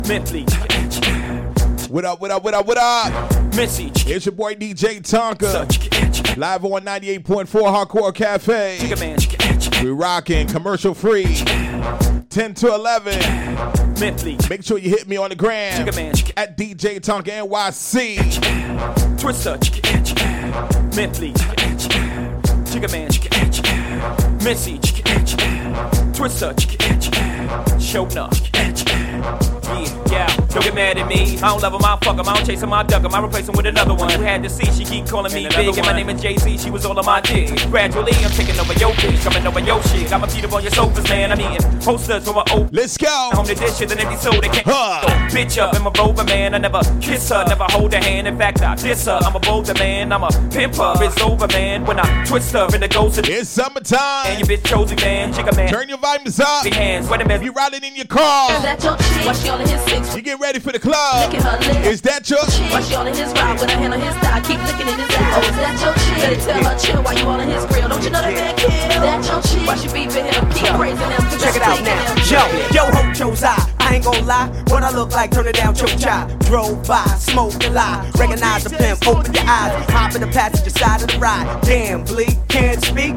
Mentally. What up, what up, what up, what up? Message. It's your boy DJ Tonka. Live on 98.4 Hardcore Cafe. We rocking commercial free. 10 to 11. Mentally. Make sure you hit me on the gram at DJ Tonka NYC. Twister. Mentally. Jigga man. Message. Twister. Show up. Yeah, don't get mad at me. I don't love him, I fuck him. I don't chase him, I duck him. I replace him with another one. You had to see, she keep calling me big. And my name is Jay-Z, she was all on my dick. Gradually, I'm taking over your bitch, coming over your shit. Got my feet up on your sofas, man. I'm eating posters from my old. Let's go. Home to this shit, an empty soda can't bitch up in my rover, man. I never kiss her, never hold her hand. In fact, I diss her. I'm a bolder man, I'm a pimper. It's over, man. When I twist her in the ghost of it's summertime. And your bitch chosen, man. Chica man. Turn your volumes up. Big hands, wait a minute. You riding in your car. Is that your chick? Why she on his six? You get ready for the club. Licking her lips. Is that your chick? Why she on his ride with her hand on his thigh? Keep licking in his ass. Oh, is that your chick? Better tell her chill while you all in his grill. Don't you know that man kill? That your chick? Why she beefing him? Keep praising him. Check it out now. Yo, Hocho's eye. I ain't gon' lie. What I look like, turn it down, choke chai. Drove by, smoked and lie. Recognize the pimp, open your eyes. Hop in the passenger side of the ride. Damn, bleak, can't speak.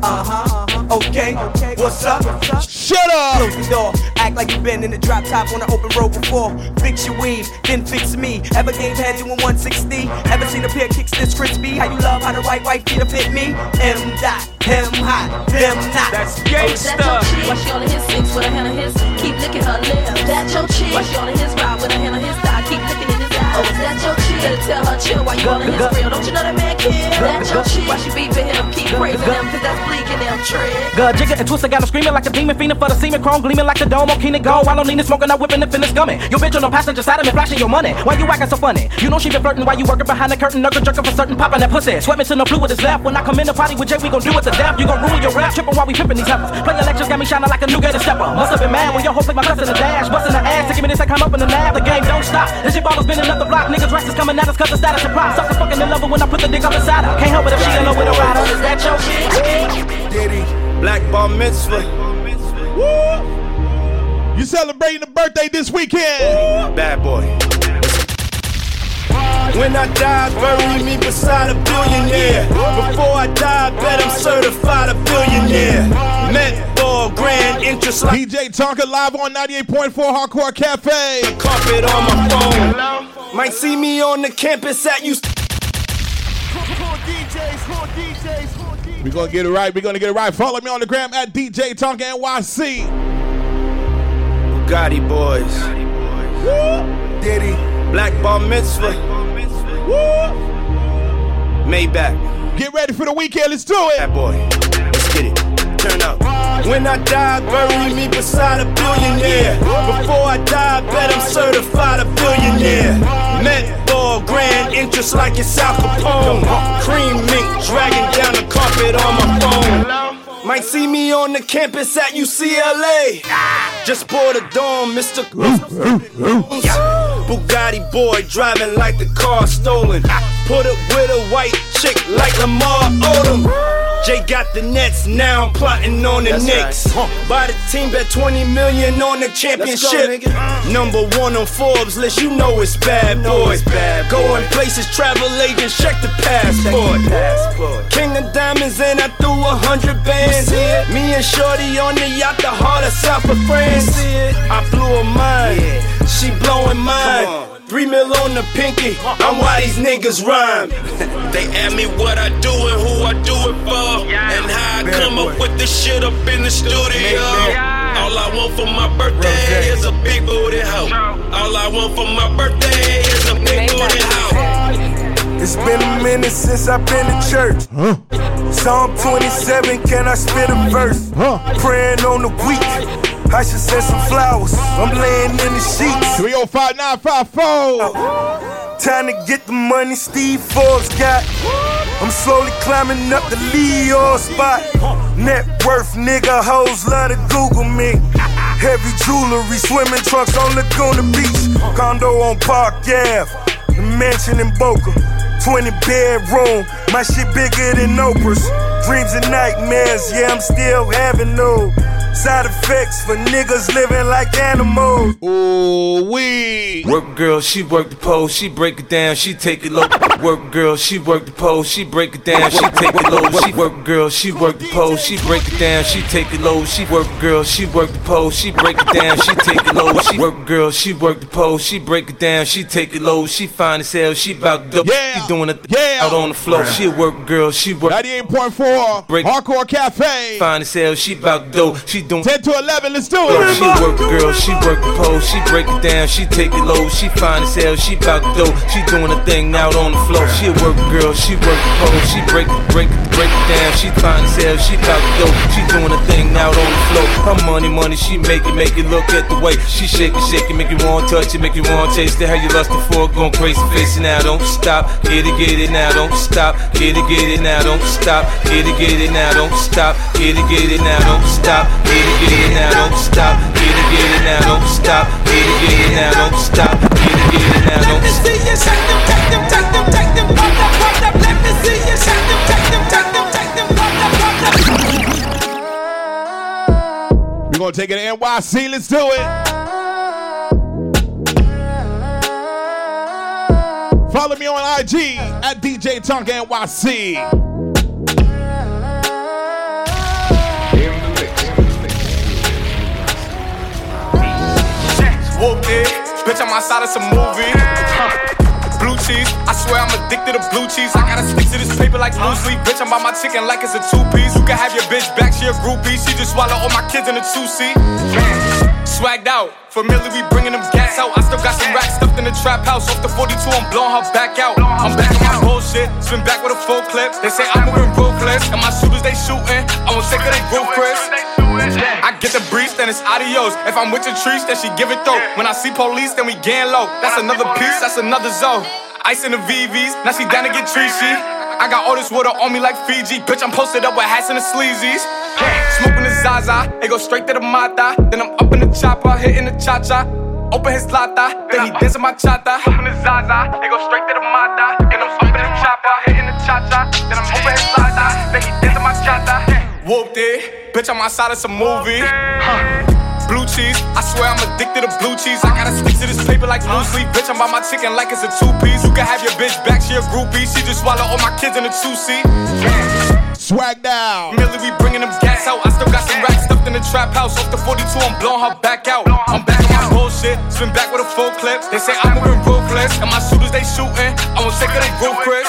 Okay, what's up? Shut up! Close the door, act like you been in the drop top on the open road before. Fix your weave, then fix me. Ever gave head doing 160? Ever seen a pair of kicks this crispy? How you love how the right white feet fit me? M dot, him hot, them not. That's gangsta. Why she on his six with her hand on his? Keep licking her lips. That your chick? Why she on his ride with her hand on his thigh? Keep licking in his eye. Oh, is that your chick? Better tell her chill while you all in his grill. Don't you know that man kill? That your chick? Why she beefing him? Keep praising him, cause that's bleak and them trick. Good jigger and twister got him screaming like a demon, fiending for the semen, chrome gleaming like the dome on Keenan Go. While I'm leaning, smoking, I'm whipping the finish gumming. Your bitch on the passenger side of me, flashing your money. Why you acting so funny? You know she been flirting while you working behind the curtain, knuckle jerking for certain, popping that pussy. Sweat me to the fluid is left. When I come in the party with Jay, we gon' do it to death. You gon' rule your rap, tripping while we pimping these heifers. Playing lectures got me shining like a new gator stepper. Must have been mad when your hoe played my cuss in the dash, busting the ass, taking me this, I come up in the nab. The game don't stop. This shit ballers been up the block. Niggas racks is coming at us cause the status surprise. Sucker fucking in love when I put the dick up inside her. Can't help it if she in love with a rider. Is that your bitch? Diddy, Black Bar Mitzvah. Woo! You celebrating the birthday this weekend? Bad boy. When I die, bury me beside a billionaire. Before I die, bet I'm certified a billionaire. Met for grand interest like DJ Tonka live on 98.4 Hardcore Cafe. Carpet on my phone. Might see me on the campus at you. We're gonna get it right. We're gonna get it right. Follow me on the gram at DJ Tonka NYC. Bugatti boys. Woo. Diddy. Black Bar Mitzvah. Woo. Maybach. Get ready for the weekend. Let's do it. Bad boy. Let's get it. Turn up. When I die, bury me beside a billionaire. Before I die, bet I'm certified a billionaire. Met for grand interest like it's Al Capone. Cream mink dragging down the carpet on my phone. Might see me on the campus at UCLA. Just bought a dome, Mr. Bugatti boy driving like the car stolen. Put up with a white chick like Lamar Odom. Jay got the Nets, now I'm plotting on the Knicks. Buy the team, bet 20 million on the championship. Number one on Forbes list, you know it's bad boy. Going places, travel agents, check the passport. King of diamonds and I threw 100 bands. Me and Shorty on the yacht, the heart of South of France. I blew her mind, she blowing mine. 3 mil on the pinky, I'm why these niggas rhyme. They ask me what I do and who I do it for, and how I come up with this shit up in the studio. All I want for my birthday is a big booty hoe. All I want for my birthday is a big booty hoe. It's been a minute since I've been to church. Psalm 27, can I spit a verse? Praying on the week. I should send some flowers. I'm laying in the sheets. 305-954. Time to get the money Steve Forbes got. I'm slowly climbing up the Leo spot. Net worth, nigga, hoes love to Google me. Heavy jewelry, swimming trunks on Laguna Beach. Condo on Park Ave, the mansion in Boca. 20 bedroom, my shit bigger than Oprah's. Dreams and nightmares, yeah, I'm still having those. Side effects for niggas living like animals. Ooh, wee. Work girl, she work the pole, she break it down, she take it low. Work girl, she work the pole, she break it down, she take it low. She work girl, she work the pole, she break it down, she take it low. She work girl, she work the pole, she break it down, she take it low. She work girl, she work the pole, she break it down, she take it low. She fine as hell, she bout dope, she doing it out on the floor. She a work girl, she work 98.4 Hardcore Cafe. Fine as hell, she bout dope, she doing 10 to 11, let's do it. She work girl, she work the pole, she break it down, she take it low. She fine as hell, she bout dope, she doing a thing out on the floor. She a work girl, she work the pole, she break it down. She fine as hell, she bout dope, she doing a thing out on the floor. Her money, she make it look at the way she shake it, make you want to touch it, make you want to taste it. How you lustin' for it, going crazy, face it now, don't stop, get it now, don't stop, get it now, don't stop, get it now, don't stop, get it now, don't stop, get it now, don't stop, get it now, don't stop, get it now, don't stop, get it now, don't stop. Let me see you shake them, take them, pop up. Let me see you shake them, take them, pop up. We're gonna take it to NYC, let's do it. Follow me on IG at DJ Tonka NYC. Whoop it, bitch, I'm outside of some movie. Blue cheese, I swear I'm addicted to blue cheese. I gotta stick to this paper like loose leaf. Bitch, I'm by my chicken like it's a two-piece. You can have your bitch back, she a groupie. She just swallow all my kids in a two-seat. Swagged out, familiar, we bringing them gas out. I still got some racks stuffed in the trap house. Off the 42, I'm blowing her back out. I'm back on my bullshit, spin back with a full clip. They say I'm moving ruthless, and my shooters they shooting. I won't sick of they roof, Chris. I get the breeze, then it's adios. If I'm with your trees, then she give it though. When I see police, then we gang low. That's another piece, that's another zone. Ice in the VVs, now she down to get treachy. I got all this water on me like Fiji. Bitch, I'm posted up with hats and the sleazies. Smoking the Zaza, it go straight to the Mata. Then I'm up in the chopper, hitting the cha-cha. Open his lata, then he dancing my chata. Open the Zaza, it go straight to the Mata. Then I'm up in the chopper, hitting the cha-cha. Then I'm open his lata, then he dancing my chata. Whooped it, bitch, I'm outside of some movie. Blue cheese, I swear I'm addicted to blue cheese. I gotta stick to this paper like loose leaf. Bitch, I'm by my chicken like it's a two-piece. You can have your bitch back, she a groupie. She just swallow all my kids in a two-seat. Swag down. Millie, we bringing them gas out. I still got some racks stuffed in the trap house. Off the 42, I'm blowing her back out. I'm back on my bullshit, spin back with a full clip. They say I'm moving ruthless, and my shooters they shooting. I won't sick of they roof, Chris.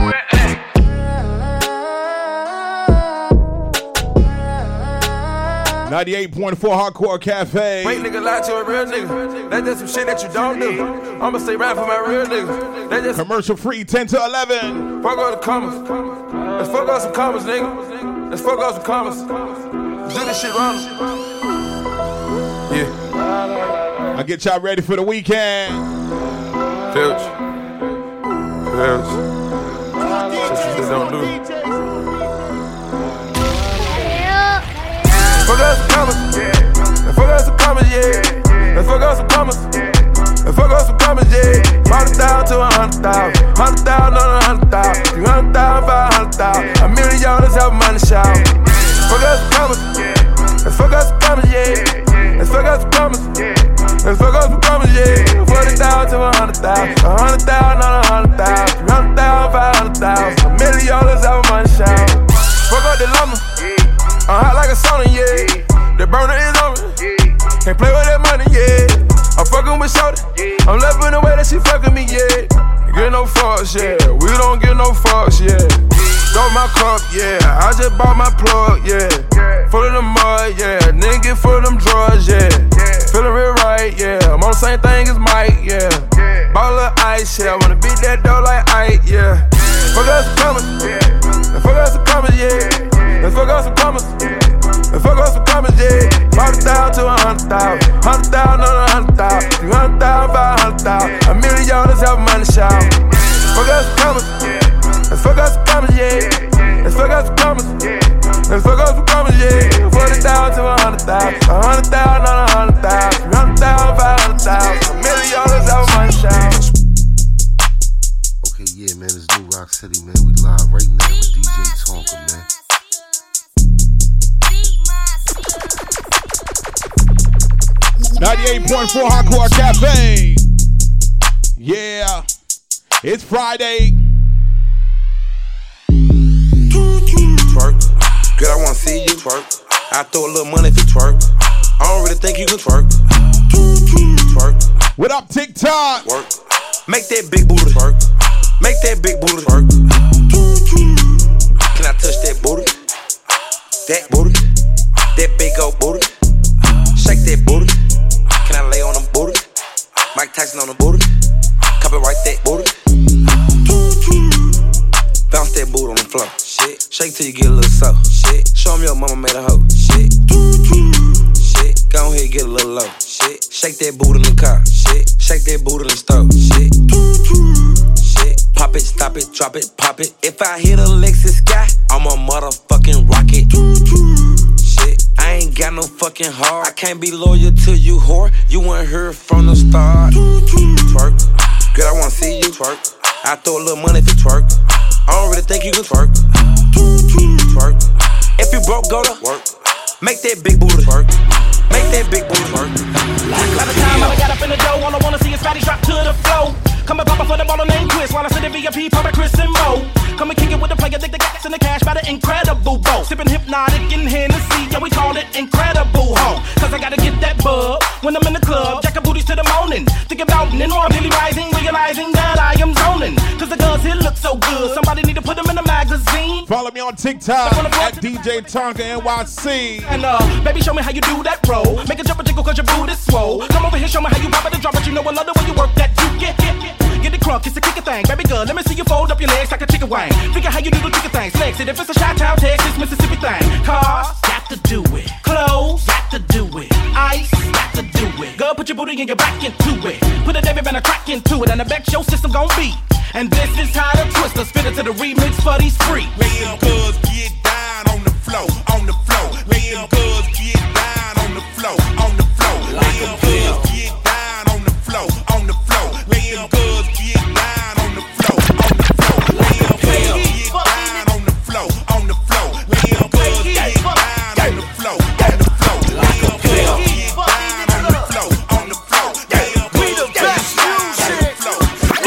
98.4 Hardcore Cafe. Wait, nigga, lie to a real nigga. That's just some shit that you don't do. I'ma stay right for my real niggas. That's just commercial free, 10 to 11. Fuck all the commas. Let's fuck up some commas, nigga. Let's fuck up some commas. Do this shit wrong. Yeah. I'll get y'all ready for the weekend. Filch. Shit you don't do. Fuck up some commas, yeah. Fuck up some commas, yeah. Let's fuck up some commas. Let's fuck up some commas, yeah. 100,000 to 100,000, 100,000 on 100,000, 300,000, 500,000. $1 million have money shout. Fuck up some commas, let's fuck up some commas, yeah. Let's fuck up some commas, let's fuck up some commas, yeah. 40,000 to 100,000, 100,000 on 100,000, 300,000, 500,000. $1 million have money shout. Fuck up the llama. I'm hot like a sauna, yeah. The burner is on me. Can't play with that money, yeah. I'm fucking with shorty. I'm loving the way that she fucking me, yeah. Get no fucks, yeah. We don't get no fucks, yeah. Throw my cup, yeah. I just bought my plug, yeah. Full of the mud, yeah. Nigga get full of them drugs, yeah. Feeling real right, yeah. I'm on the same thing as Mike, yeah. Ball of ice, yeah. I wanna beat that dough like Ike, yeah. Fuck us some commas, fuck us some commas, yeah. Let's fuck up some commas. Let's fuck up some commas, yeah. 40,000 to 100,000, 100,000 on 100,000, 300,000, 500,000. $1 million have money shout. Fuck up some commas. Let's fuck up some commas, yeah. Let's fuck up some commas. Let's fuck up some commas, yeah. 40,000 to 100,000, 100,000 on 100,000, 300,000, 500,000. $1 million have money shout. Okay, yeah, man, it's New Rock City, man. We live right now with DJ Tonka, man. 98.4 Hardcore Cafe. Yeah, it's Friday. Twerk, girl, I wanna see you twerk. I throw a little money if you twerk. I don't really think you can twerk. Twerk. What up, TikTok? Work. Make that big booty twerk. Make that big booty twerk. Can I touch that booty? That booty. That big old booty. Shake that booty. Can I lay on them booty? Mike Tyson on the booty. Copyright that booty. Bounce that booty on the floor. Shit. Shake till you get a little soft. Shit. Show me your mama made a hoe. Shit. Shit. Go ahead, get a little low. Shit. Shake that booty in the car. Shit. Shake that booty in the stove. Shit. Shit. Pop it, stop it, drop it, pop it. If I hit a Lexus sky, I'm a motherfucking rocket. Shit. I ain't got no fucking heart. I can't be loyal to you, whore. You weren't here from the start. Twerk. Girl, I wanna see you twerk. I throw a little money if you twerk. I don't really think you can twerk. Twerk. If you broke, go to work. Make that big booty twerk. Make that big booty twerk. By the time I got up in the dough, all I wanna see is fatty drop to the flow. Come and pop up for the ball named Chris while I sit in VIP, pop Chris and Mo. Come and kick it with the player, dig the gas and the cash by the incredible bow. Sipping Hypnotic in Hennessy, yeah we call it incredible ho. Cause I gotta get that bug when I'm in the club, jacking booties to the morning. Think about it, and more really rising, realizing that I am zoning. Cause the girls here look so good, somebody need to put them in the magazine. Follow me on TikTok at DJ Tonka NYC. And baby, show me how you do that roll. Make a jump and jiggle cause your booty swole. Come over here, show me how you pop it and drop it. You know I love the way you work that you get it crunk, it's a kicker thing. Baby girl, let me see you fold up your legs like a chicken wing. Figure how you do the chicken things. Flex it if it's a Chi-Town, Texas, Mississippi thing. Cars, got to do it. Clothes, got to do it. Ice, got to do it. Girl, put your booty and your back into it. Put a David and a crack into it. And I bet your system gon' beat. And this is how the Twister spit it to the remix for these freaks. Lay them girls, get down on the floor, on the floor. Lay them girls, get down on the floor, on the floor. Lay them girls, get down on the floor, on the floor. Lay them girls, get down on the floor, on the floor. Lay them girls, get down on the floor, on the floor. Lay them girls, get down on the floor, on the floor. Lay them girls, get down on the floor, on the floor. Lay them girls, get down on the floor.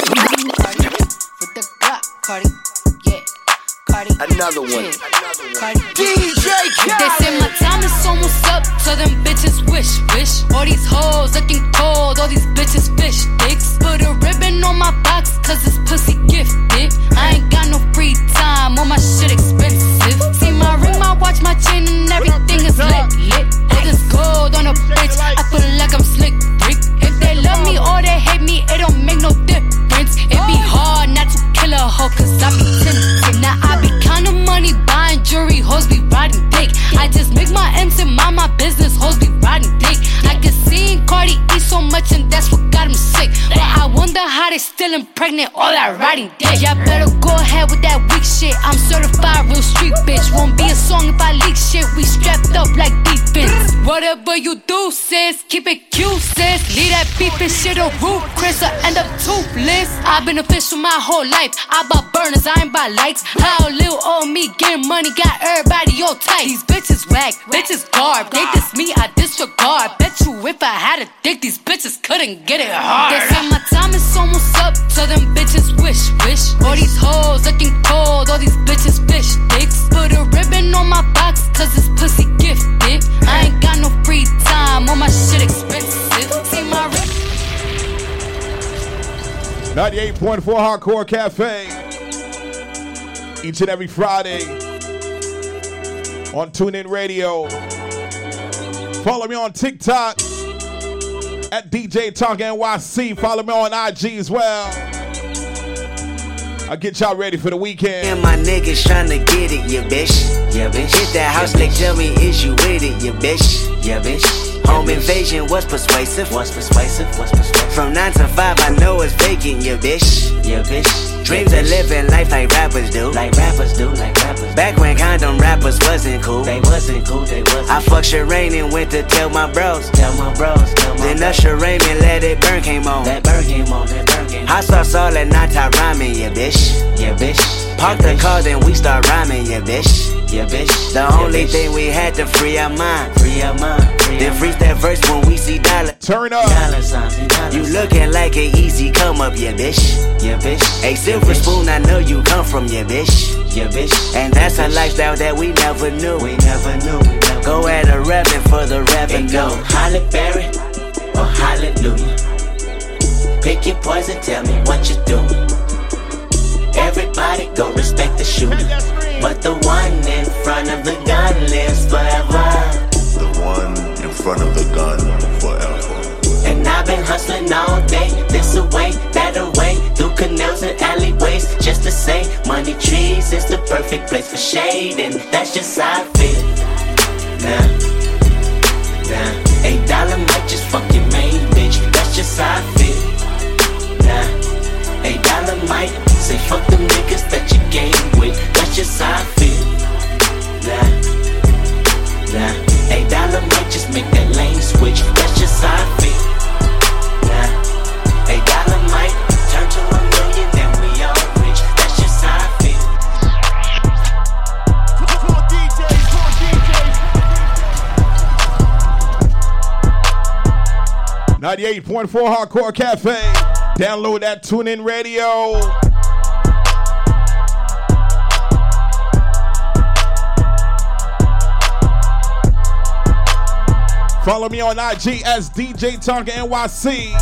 With the Glock, Cardi, yeah, Cardi. Another one. Cardi. DJ Khaled. They say my time is almost up, so them bitches wish. All these hoes looking cold, all these bitches fish sticks. Put a ribbon on my box, cause it's pussy gifted. I ain't got no free time, all my shit expensive. See my ring, my watch, my chain, and everything is lit. All this gold on a bitch, I feel like I'm slick Rick. If they love me or they hate me, it don't make no difference. It be hard not to kill a hoe, cause I be tempted. Now I be counting money, buying jewelry, hoes be riding dick. I just make my M's and mind my business, hoes be riding dick. I can see Cardi eat so much and that's what got him sick. But I wonder how they still impregnate all that riding dick. Y'all better go ahead with that weak shit. I'm certified real street bitch. Won't be a song if I leak shit. We strapped up like defense. Whatever you do, sis, keep it cute, sis. Leave that beefing shit on roof, Chris, or end up toothless. I've been official my whole life. I bought burners, I ain't buy lights. How little old me getting money got everybody all tight. These bitches whack, bitches garb. They diss me, I disregard. Bet you if I had a dick, these bitches couldn't get it hard. They say my time is almost up, so them bitches wish. All these hoes looking cold, all these bitches fish sticks. Put a ribbon on my box, cause it's pussy gifted. I ain't got no free time, all my shit expensive. See my 98.4 Hardcore Cafe. Each and every Friday on TuneIn Radio. Follow me on TikTok at DJ Tonka NYC. Follow me on IG as well. I'll get y'all ready for the weekend. And my niggas tryna get it, yeah, bitch. Yeah, bitch. Hit that house, they tell me, is you with it, yeah, bitch. Yeah, bitch. Home invasion was persuasive. What's persuasive? What's persuasive? From 9 to 5, I know it's vacant, yeah, bitch. Yeah, bitch. Dreams of living life like rappers do. Like rappers do, like rappers. Back when condom rappers wasn't cool. They wasn't cool, they wasn't. I fucked Sherane and went to tell my bros. Tell my bros, tell my bros. Then Usher Raymond let it burn came on. That burn came on, that burn came on. Hot sauce all that night, I rhyming, yeah, bitch. Yeah, bitch. Park the car, then we start rhyming, yeah, bitch. Yeah, bitch. The only thing we had to free our mind. Free our mind. Then freeze that verse when we see dollar. Turn up. Dollar signs. You looking like an easy come up, yeah, bitch. Yeah, bitch. A silver spoon, I know you come from, yeah, bitch. Yeah, bitch. And that's a lifestyle that we never knew. We never knew. Go at a rapping for the revenue. Go Halle Berry or hallelujah. Pick your poison, tell me what you do. Everybody go respect the shooter, but the one in front of the gun lives forever. The one in front of the gun forever. And I've been hustling all day, this away, that away, through canals and alleyways, just to say, money trees is the perfect place for shade, and that's just how I feel. Nah, $8 might just fuck your main bitch, that's just how I feel. Nah, $8 might say fuck them niggas that you game with, that's just how I feel. Nah, $8 might just make that lane switch, that's just how I feel. $8 might turn to $1 million, then we all rich. That's just how I feel. 98.4 Hardcore Cafe. Download that TuneIn Radio. Follow me on IG as DJ Tonka NYC.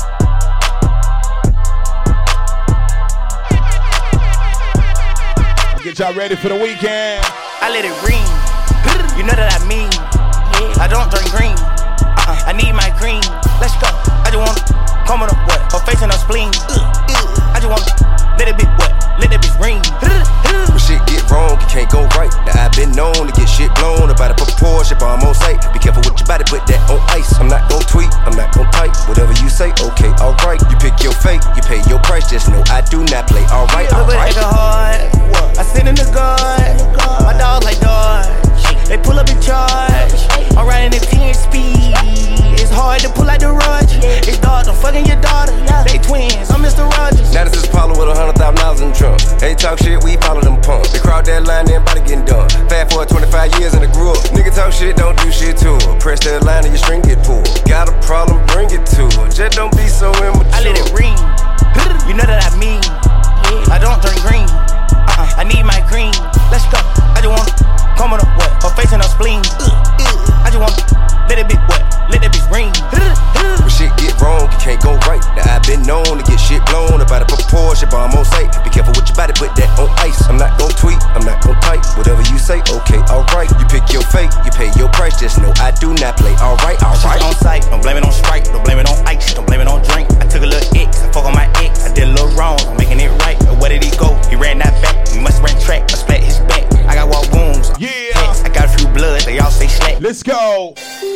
Get y'all ready for the weekend. I let it ring. You know that I mean. I don't drink green. I need my green. Let's go. I just wanna come on up what? Her face and her spleen. I just wanna let it be what? Let it be ring. When shit get wrong, you can't go right. Now I've been known to get shit blown about a proportion, but I'm on sight. Be careful with your body, put that on ice. I'm not gon' tweet, I'm not gon' type. Whatever you say, okay, alright. You pick your fate, you pay your price. Just know I do not play. Alright, alright. I sit in the guard. My dog like Dodge. They pull up in charge. I'm riding at 10 speed. It's hard to pull out the rudge. It's dogs, I'm fucking your daughter. They twins, I'm Mr. Rogers. Now this is Paulo with $100,000 in the trunk. They talk shit, we follow them punks. They crowd that line, everybody getting done. Fast forward 25 years and I grew up. Nigga talk shit, don't do shit to her. Press that line and your string get pulled. Got a problem, bring it to her. Just don't be so immature. I let it ring. You know that I mean. I don't drink green. I need my green. Let's go. I just wanna come on up what? Her face and her spleen. I just wanna let it be what? Let it be ring. When shit get wrong, you can't go right. Now I've been known to get shit blown about a proportion, but I'm on sight. Be careful with your body, put that on ice. I'm not gon' tweet, I'm not gon' type. Whatever you say, okay, alright. You pick your fate, you pay your price. Just know I do not play. Alright, alright. She's on sight, don't blame it on Sprite, don't blame it on ice, don't blame it on drink. I took a little X, I fuck on my ex. I did a little wrong, I'm making it right. But where did he go? He ran that back, he must ran track. I splat his back, I got walk wounds. Yeah, I got a few bloods, they all say slack. Let's go.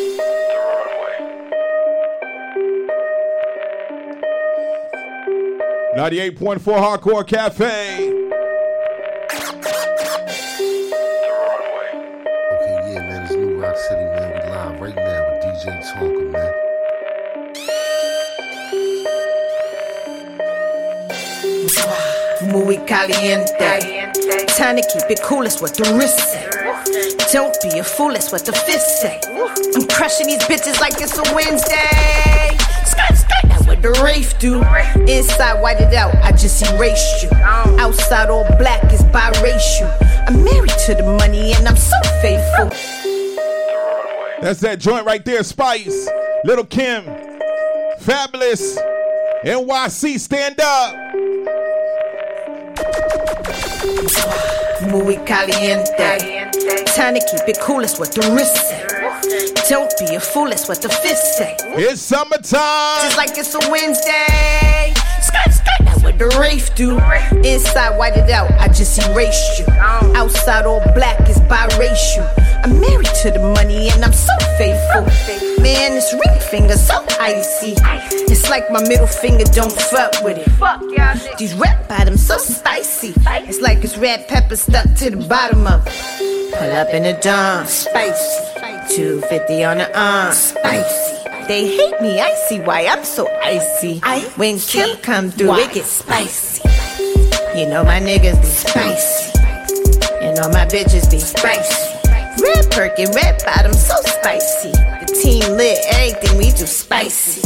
98.4 Hardcore Cafe. Okay, yeah, man, it's New Rock City, man. We live right now with DJ Tonka, man. Muy caliente. Time to keep it cool, that's what the wrist say. Don't be a fool, that's what the fist say. I'm crushing these bitches like it's a Wednesday. Skirt, skirt, that's what the Wraith do. Inside, white it out, I just erased you. Outside, all black is biracial. I'm married to the money and I'm so faithful. That's that joint right there, Spice. Little Kim. Fabulous. NYC, stand up. Muy caliente. Time to keep it cool, that's what the wrist say. Don't be a fool, that's what the fist say. It's summertime. Just like it's a Wednesday. Skirt, skirt, that's what the Wraith do. Inside, white it out, I just erased you. Outside, all black is biracial. I'm married to the money and I'm so faithful. Man, this ring finger so icy. It's like my middle finger, don't fuck with it. These rap bottoms so spicy. It's like it's red pepper stuck to the bottom of it. Pull up in the dawn, spicy. 250 on the arm, spicy. They hate me, I see why I'm so icy. When Kim come through, it gets spicy. You know my niggas be spicy. You know my bitches be spicy. Red Birkin, red bottom, so spicy. The team lit, everything we do spicy.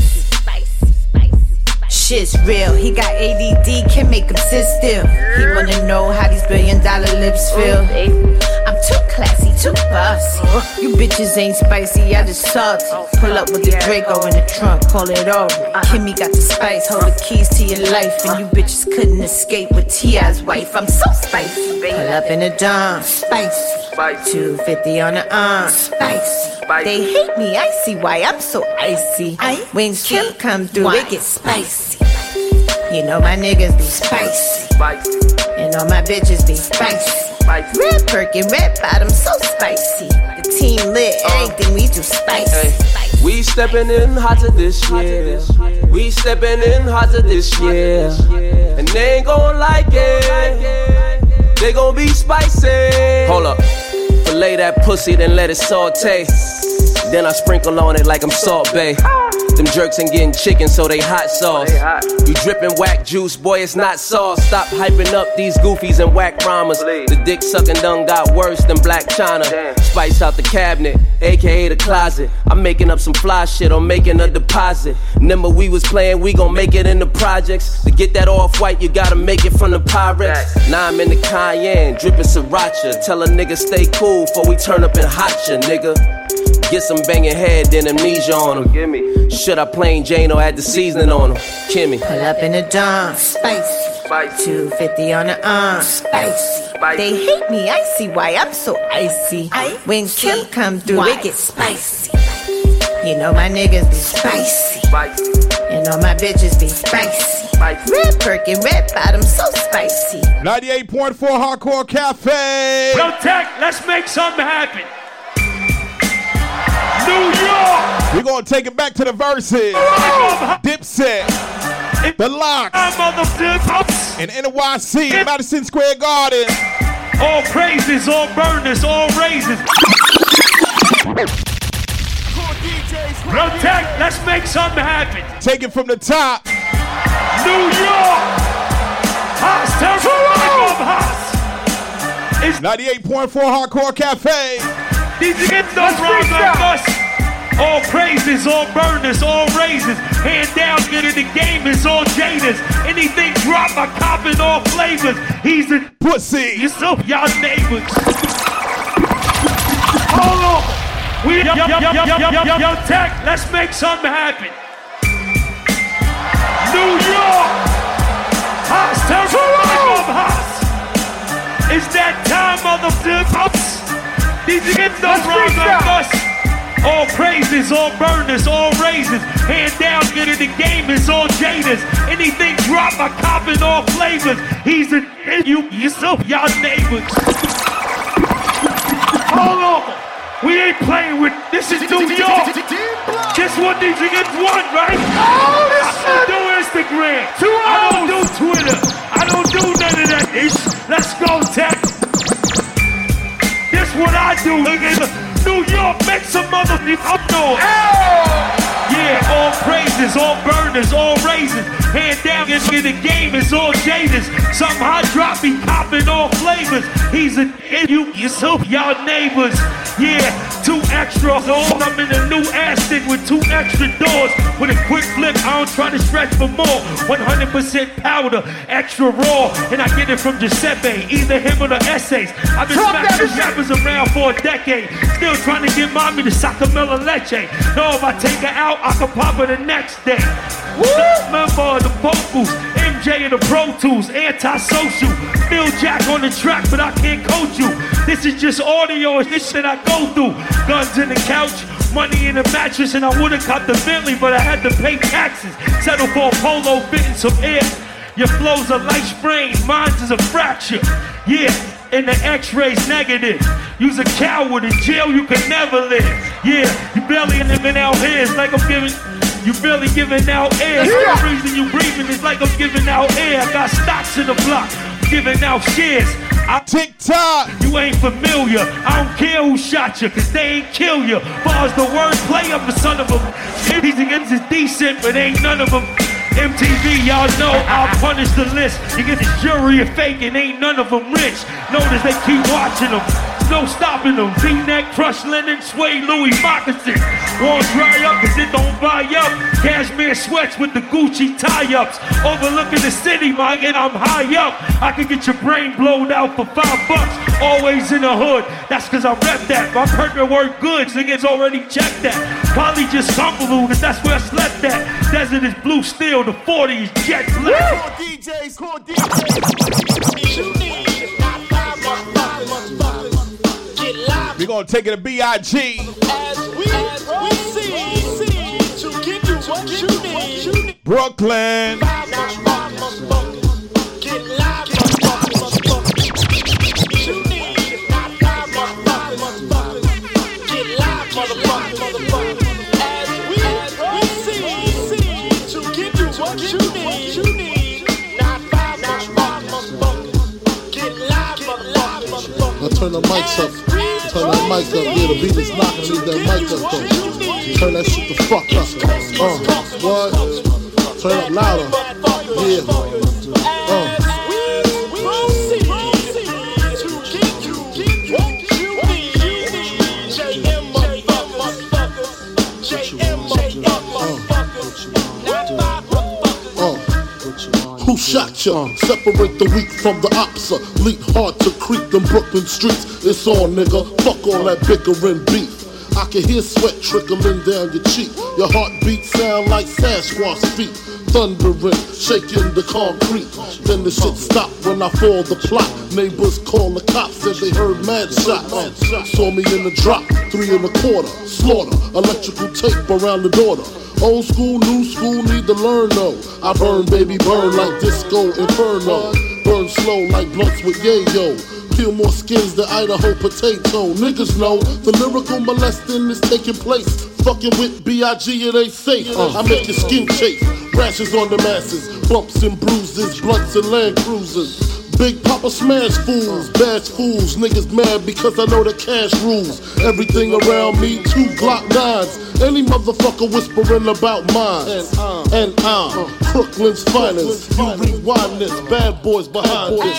Shit's real, he got ADD, can't make him sit still. He wanna know how these $1 billion lips feel. I'm too classy, too bossy. You bitches ain't spicy, I just salty. Pull up with the Draco in the trunk, call it over. Kimmy got the spice, hold the keys to your life. And you bitches couldn't escape with T.I.'s wife. I'm so spicy. Pull up in the dawn, spicy. 250 on the arm, spicy. They hate me, I see why I'm so icy. When Kim come through, it gets spicy. You know my niggas be spicy. You know my bitches be spicy. Red Birkin, red bottom, so spicy. The team lit, everything we do spicy. We stepping in hotter this year. We stepping in hotter this year. And they ain't gon' like it. They gon' be spicy. Hold up. Fillet that pussy, then let it saute. Then I sprinkle on it like I'm Salt Bae. Them jerks ain't getting chicken, so they hot sauce. You drippin' whack juice, boy, it's not sauce. Stop hyping up these goofies and whack rhymers. The dick sucking done got worse than Black China. Spice out the cabinet, aka the closet. I'm making up some fly shit or making a deposit. Remember we was playing, we gon' make it in the projects. To get that off-white, you gotta make it from the Pyrex. Now I'm in the Cayenne, drippin' Sriracha. Tell a nigga stay cool before we turn up and hot ya, nigga. Get some banging head, then amnesia on him. Gimme. Should I plain Jane or add the seasoning on him? Kimmy. Pull up in the dawn, spicy. 250 on the arm, spicy. They hate me, I see why I'm so icy. When Kim come through, it gets spicy. You know my niggas be spicy. You know my bitches be spicy. Red Birkin, red bottom, so spicy. 98.4 Hardcore Cafe. Yo, Tech, let's make something happen. New York! We're gonna take it back to the verses. Dipset, The Lox, in NYC, Madison Square Garden. All praises, all burners, all raises. Yo, Tech, let's make something happen. Take it from the top. New York! Haas, It's 98.4 Hardcore Cafe. These niggas don't rhyme like us. All praises, all burners, all raises. Hand down, good in the game is all jaders. Anything drop, I cop in all flavors. He's a pussy. You so y'all neighbors. Hold on. Yo, Tech, let's make something happen. New York. Haas, it's that time, motherfuckers. These niggas don't rhyme like us. All praises, all burners, all raises. Hand down, good in the game is all jaders. Anything drop, I cop in all flavors. He's a you so y'all neighbors. Hold on. We ain't playing with this is New York. Just what these niggas want, right? I don't do Instagram. I don't do Twitter. I don't do none of that ish. Let's go, Tech. This what I do, nigga. New York, make some motherfucking noise. Yeah, all praises, all burners, all raises. Hand down, in the game is all jaders. Something hot drop, he copping all flavors. He's a you so y'all neighbors. Yeah, 2 extra holes. I'm in a new Aston with 2 extra doors. With a quick flip, I don't try to stretch for more. 100% powder, extra raw. And I get it from Giuseppe, either him or the essays. I've been smashing rappers around for a decade. Still trying to get mommy to Sacamela Leche. No, if I take her out, I can pop her the next day. Member of the vocals, MJ and the Pro Tools, antisocial. Phil Jack on the track, but I can't coach you. This is just audio, it's this shit I go through. Guns in the couch, money in the mattress, and I would've copped the Bentley, but I had to pay taxes. Settle for a polo fitting some air. Your flow's a light sprain, mine's is a fracture. Yeah, and the x-ray's negative. You's a coward, in jail you can never live. Yeah, you barely living out here, it's like I'm giving. You barely giving out air. The reason you breathing is like I'm giving out air. I got stocks in the block. giving out shares. TikTok. You ain't familiar. I don't care who shot you, cause they ain't kill you. Far as the wordplay of the son of them, these against is decent, but ain't none of them. MTV, y'all know I'll punish the list. You get the jury of fake and ain't none of them rich. Notice they keep watching them. No stopping them. V-neck, crushed linen, suede Louis moccasins. Won't dry up cause it don't buy up. Cashmere sweats with the Gucci tie-ups. Overlooking the city, man, and I'm high up. I can get your brain blown out for $5. Always in the hood. That's cause I rep that. My permit work good, niggas already checked that. Probably just comfortable cause that's where I slept at. Desert is blue steel, the 40 is jet black. Core DJs, core DJs. We're gonna take it to B.I.G. Brooklyn. Turn the mics up. Turn that mic up. Yeah, the beat is knocking. Leave that mic up though. Turn that shit the fuck up. What? Turn up louder. Yeah. Who shot ya? Separate the weak from the opsa. Leap hard to creep them Brooklyn streets. It's on, nigga. Fuck all that bickering beef. I can hear sweat trickling down your cheek. Your heartbeat sound like Sasquatch feet. Thundering, shaking the concrete. Then the shit stopped when I fall the plot. Neighbors call the cops, said they heard mad shots. Saw me in the drop, 3 1/4. Slaughter, electrical tape around the daughter. Old school, new school, need to learn though. I burn, baby, burn like disco inferno. Burn slow like blunts with yayo. Peel more skins than Idaho potato. Niggas know the lyrical molesting is taking place. Fucking with B.I.G. it ain't safe. I make your skin chafe. Rashes on the masses. Bumps and bruises. Blunts and Land Cruisers. Big Papa smash fools, bash fools. Niggas mad because I know the cash rules. Everything around me, 2 Glock 9s. Any motherfucker whispering about mine. And I'm Brooklyn's finest. You rewind this, bad boys behind this.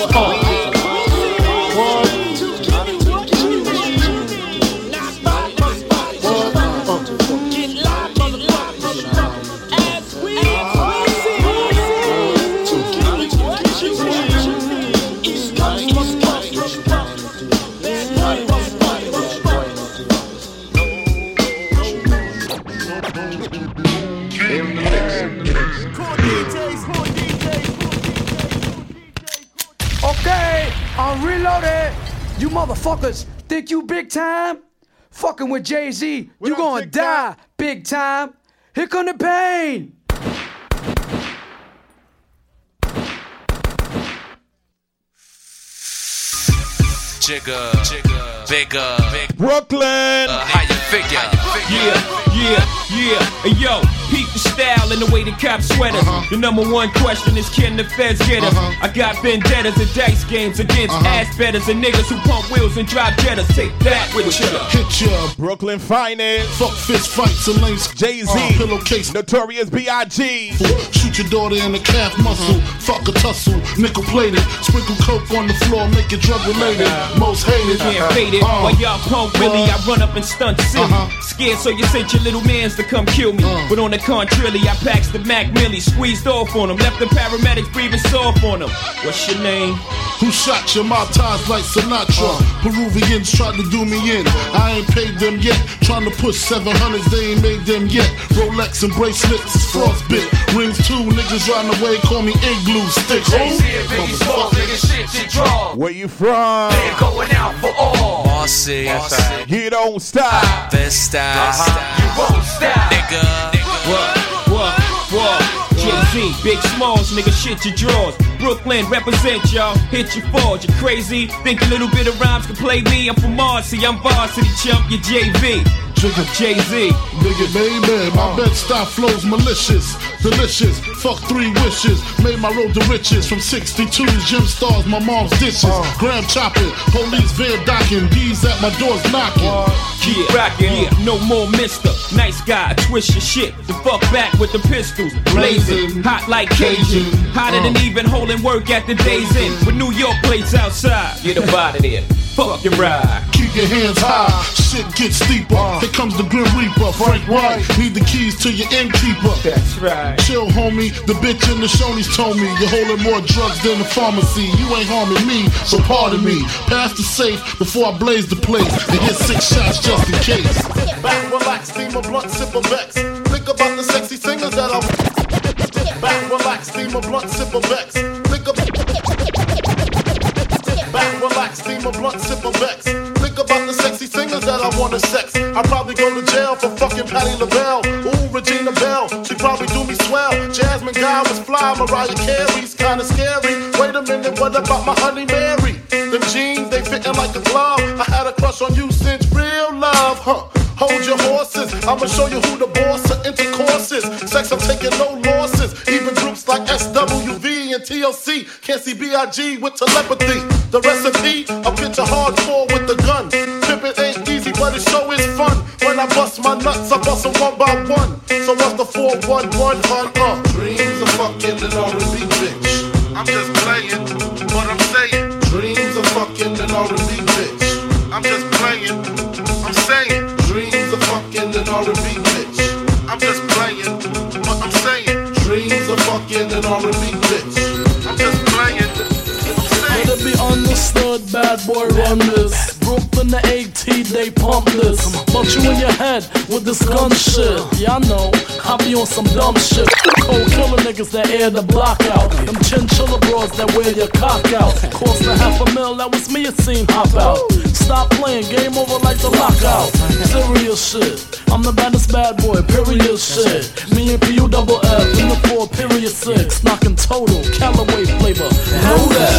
Okay, I'm reloaded. You motherfuckers think you big time? Fucking with Jay-Z, you gonna die big time. Here come the pain. Jigger, bigger, Brooklyn. How you figure? Yeah. Hey, yo, peep the style and the way the cops sweat us. The #1 question is, can the feds get us? I got vendettas and dice games against ass betters and niggas who pump wheels and drive jettas. Take that with ya. Hit ya. Brooklyn finest. Fuck fist fights and lace. Jay-Z. Pillowcase. Notorious B.I.G. Shoot your daughter in the calf muscle. Fuck a tussle. Nickel plated. Sprinkle coke on the floor. Make it drug related. Most hated. Can't fade it. While y'all punk Willie, I run up and stunt silly. Scared so you sent your little mans to come kill me. But on the contrary, I packs the Mac Millie. Squeezed off on them. Left the paramedics breathing soft on them. What's your name? Who shot your mouth ties like Sinatra? Peruvians tried to do me in. I ain't paid them yet. Trying to push 700s, they ain't made them yet. Rolex and bracelets is frostbit. Rings too, niggas riding away, call me igloo sticks. Where you from? They're going out for all. Bossy, you don't stop. This style, you won't stop, nigga. What? Jay-Z, big smalls, nigga, shit your drawers. Brooklyn, represent y'all, hit your fours. You crazy? Think a little bit of rhymes can play me? I'm from Mars, see, I'm varsity chump, you JV. Jigga Jay-Z. Nigga, man, my bed-style flows malicious, delicious. Fuck 3 wishes, made my road to riches. From 62s, gym stars, my mom's dishes. Gram chopping, police van docking, D's at my doors knocking. Keep rocking, yeah, no more mister. Nice guy, twist your shit. The fuck back with the pistols. Blazing, hot like Cajun. Hotter than even holding work at the day's end. With New York plates outside. Get up out of there. Fucking ride. Keep your hands high, shit gets steeper. Here comes the Grim Reaper, Frank White. Need the keys to your innkeeper. That's right. Chill, homie. The bitch in the Shoney's told me you're holding more drugs than the pharmacy. You ain't harming me, so pardon me. Pass the safe before I blaze the place and hit 6 shots just in case. Back, relax, steam a blunt, sip a Vex. Think about the sexy singers that I. Back, relax, steam a blunt, sip a Vex. Think about. Back, relax, steam a blunt, sip a Vex. Think about the sexy singers that I wanna sex. I'll probably go to jail for fucking Patti LaBelle. Ooh, Regina Belle, she probably do me swell. Jasmine Guy was fly, Mariah Carey's kinda scary. Wait a minute, what about my honey Mary? Them jeans, they fitting like a glove. I had a crush on you since real love, huh? Hold your horses, I'ma show you who the boss of intercourse is. Sex, I'm taking no losses. Even groups like SWV and TLC can't see B.I.G. with telepathy. The recipe, a picture hardcore with the gun. Pimpin' ain't easy, but it sure is fun. When I bust my nuts, I bust them one by one. So what's the 411, hun? Dreams of fucking an R&B bitch. I'm just playing, what I'm saying. Dreams of fucking an R&B bitch. I'm just playing, I'm saying. Dreams of fucking an R&B bitch. I'm just playing, what I'm saying. Dreams of fucking an R&B bitch. I'm just playing, I'm saying. Let it be understood, bad boy run this. Brooklyn the AT, they pump this. But you in your head with this gun shit. Yeah, I know, I be on some dumb shit. Cold killer niggas that air the block out. Them chinchilla bros that wear your cock out. Cost a $500,000, that was me, it seemed hop out. Stop playing, game over like the lockout. Serious shit, I'm the baddest bad boy, period shit. Me and PUFF in the 4 period 6. Knocking total, Callaway flavor. Know that.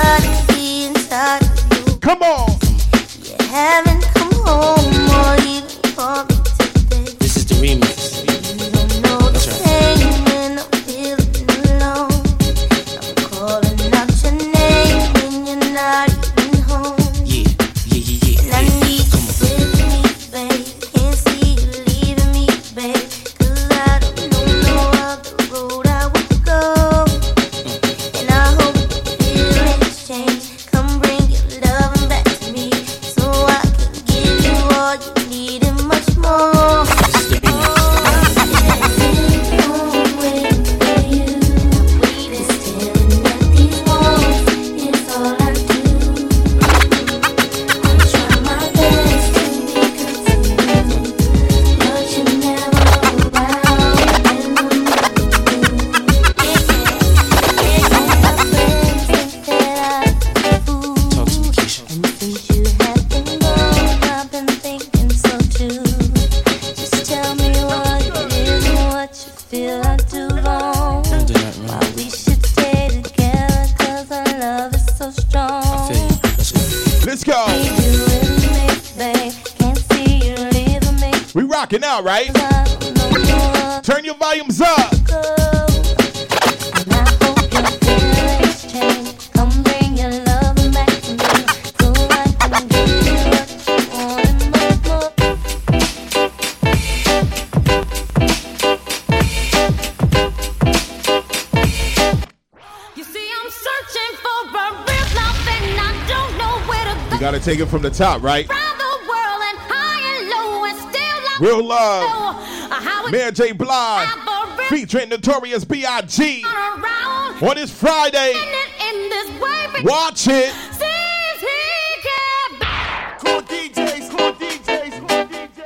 Come on. You haven't come home or even for me today. This is the remix. That's right. When I'm feeling alone, I'm calling out your name when you're not even home. Yeah. And I need you with me, babe. Can't see you leaving me, babe. 'Cause I don't know no other road I would go. And I hope the feelings change. Come bring your loving back to me, so I can give you all you need and much more. Let's go. We rocking out, right? Turn your volumes up. Come bring your loving back to me, so I can give you what you want and much more. You see, I'm searching for a real love and I don't know where to go. You gotta take it from the top, right? Around the world and high and low and still I Real love. know how it Mary J. Blige featuring Notorious B.I.G. on this Friday. in this way. Watch it. Since he came back. Cool DJs, cool DJs, cool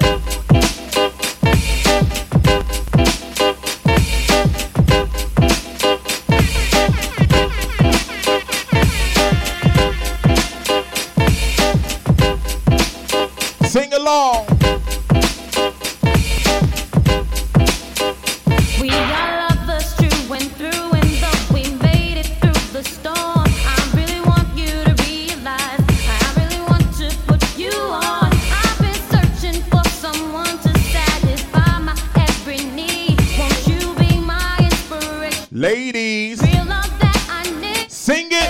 Sing along. We are lovers true and through, and though we made it through the storm, I really want you to Ladies, sing it.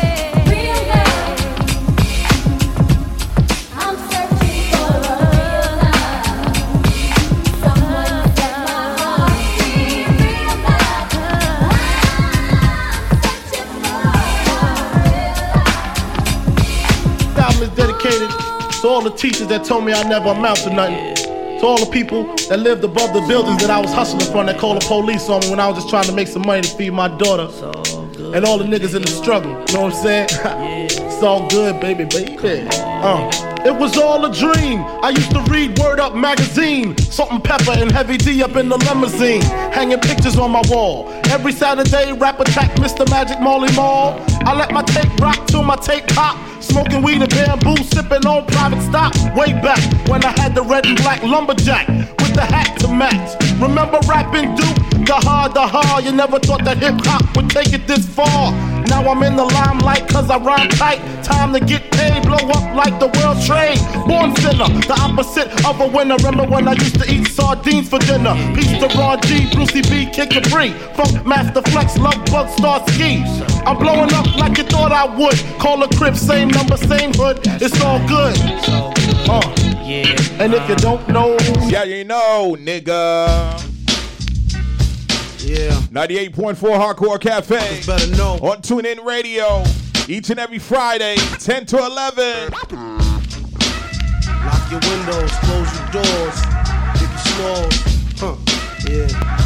Is dedicated to all the teachers that told me I never amount to nothing. To all the people that lived above the buildings that I was hustling from that called the police on me when I was just trying to make some money to feed my daughter. And all the niggas in the struggle, you know what I'm saying? It's all good, baby. It was all a dream. I used to read Word Up magazine, Salt and Pepper and Heavy D up in the limousine, hanging pictures on my wall. Every Saturday, rap attack Mr. Magic Molly Mall. I let my tape rock till my tape pop. Smoking weed and bamboo, sipping on private stock. Way back when I had the red and black lumberjack with the hat to match. Remember rapping Duke? The hard, you never thought that hip-hop would take it this far. Now I'm in the limelight cause I rhyme tight. Time to get paid, blow up like the world trade. Born sinner, the opposite of a winner. Remember when I used to eat sardines for dinner? Peace to Ron G, Brucey B, Kid Capri, Funk Master Flex, Love Bug, Star Ski. I'm blowing up like you thought I would. Call a crib, same number, same hood. It's all good. Yeah. And if you don't know, yeah, you know, nigga. Yeah. 98.4 Hardcore Cafe. You better know. On TuneIn Radio. Each and every Friday, 10 to 11. Lock your windows, close your doors. Biggie Smalls. Yeah.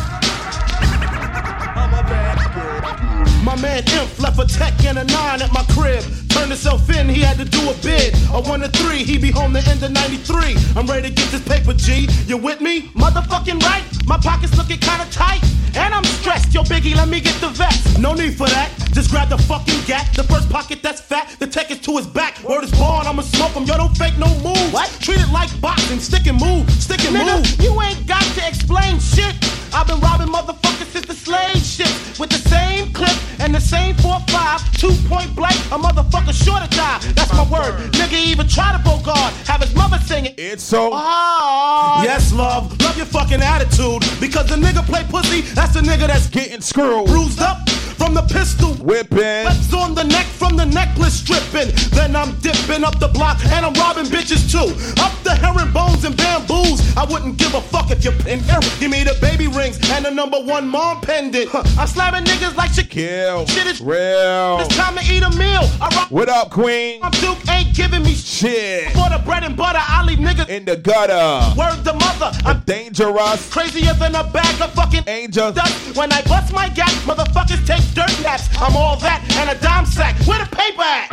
My man Imp left a tech and a 9 at my crib. Turned himself in, he had to do a bid. A 1 to 3, he be home the end of 93. I'm ready to get this paper, G. You with me? Motherfucking right. My pockets looking kinda tight. And I'm stressed. Yo, Biggie, let me get the vest. No need for that. Just grab the fucking gat. The first pocket that's fat. The tech is to his back. Word is born, I'ma smoke him. Yo, don't fake no moves. What? Treat it like boxing. Stick and move. Stick and move. You ain't got to explain shit. I've been robbing motherfuckers since the slave shit. With the same clip and the same 4-5. 2-point blank. A motherfucker sure to die. That's my word. Nigga even try to bogart. Have his mother sing it. It's so hard. Yes, love. Love your fucking attitude. Because the nigga play pussy. That's the nigga that's getting screwed. Bruised up from the pistol. Whipping. Webs on the neck from the necklace stripping. Then I'm dipping up the block and I'm robbing bitches too. Up the herringbones and bamboos. I wouldn't give a fuck if you're in here. Give me the baby rings and the #1 mom pendant. I'm slamming niggas like Shaquille. Shit is real. It's time to eat a meal. What up, Queen? My Duke ain't giving me shit. For the bread and butter, I leave niggas in the gutter. Word to mother. I'm dangerous. Crazier than a bag of fucking angels. When I bust my gap, motherfuckers take dirt naps. I'm all that and a dime sack. Where the paper at?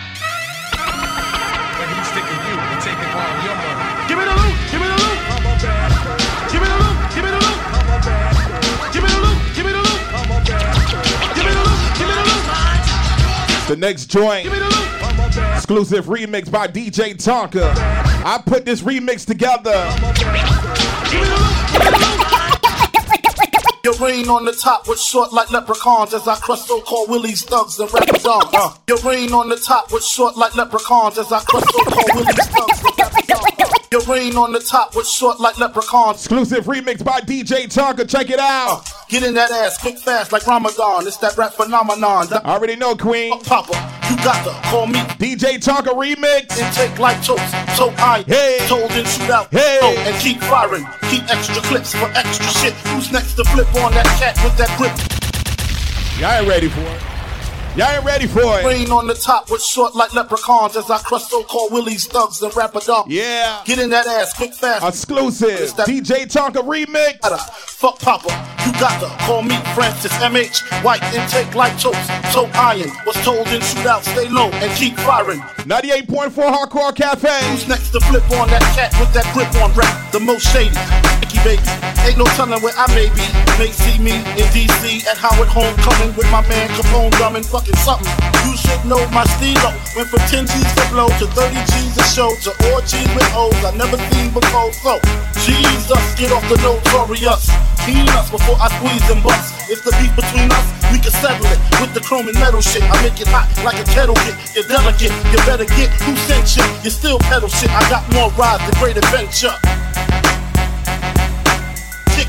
When he's sticking you, he's taking all your money. Give me the loot, give me the loot. Give me the loot, give me the loot. Give me the loot, give me the loot. Give me the loot, give me the loot. The next joint. Give me the loot. Exclusive remix by DJ Tonka. I put this remix together. Give me the loot, give me the loot. Your rain on the top with short like leprechauns as I crush so-called Willie's thugs and rappers on. Your rain on the top with short like leprechauns as I crush so-called Willie's thugs and rappers on. Your rain on the top with short like leprechauns. Exclusive remix by DJ Tonka. Check it out. Get in that ass quick fast like Ramadan. It's that rap phenomenon. I already know, Queen. Papa, you got to call me DJ Tonka remix. Intake like toast, so I told and shoot out. And keep firing. Keep extra clips for extra shit. Who's next to flip on that cat with that grip? Y'all ain't ready for it. Y'all ain't ready for it. Rain on the top with short like leprechauns as I crush so-called Willie's thugs and rap a dog. Yeah. Get in that ass quick fast. Exclusive. DJ Tonka remix. Fuck Papa. You got to call me Francis M.H. White intake like toast. So iron. Was told in shootout. Stay low and keep firing. 98.4 Hardcore Cafe. Who's next to flip on that cat with that grip on rap? The most shady. Mickey baby. Ain't no telling where I may be. May see me in D.C. at Howard Homecoming with my man Capone drumming fucking something. You should know my stilo. Went from 10 G's to blow to 30 G's a show to all G's with O's I never seen before. So, Jesus, get off the notorious. Peanuts before I squeeze and bust. If the beef between us, we can settle it with the chrome and metal shit. I make it hot like a kettle get. You're delicate, you better get who sent shit. You still pedal shit. I got more rides, the great adventure. Kick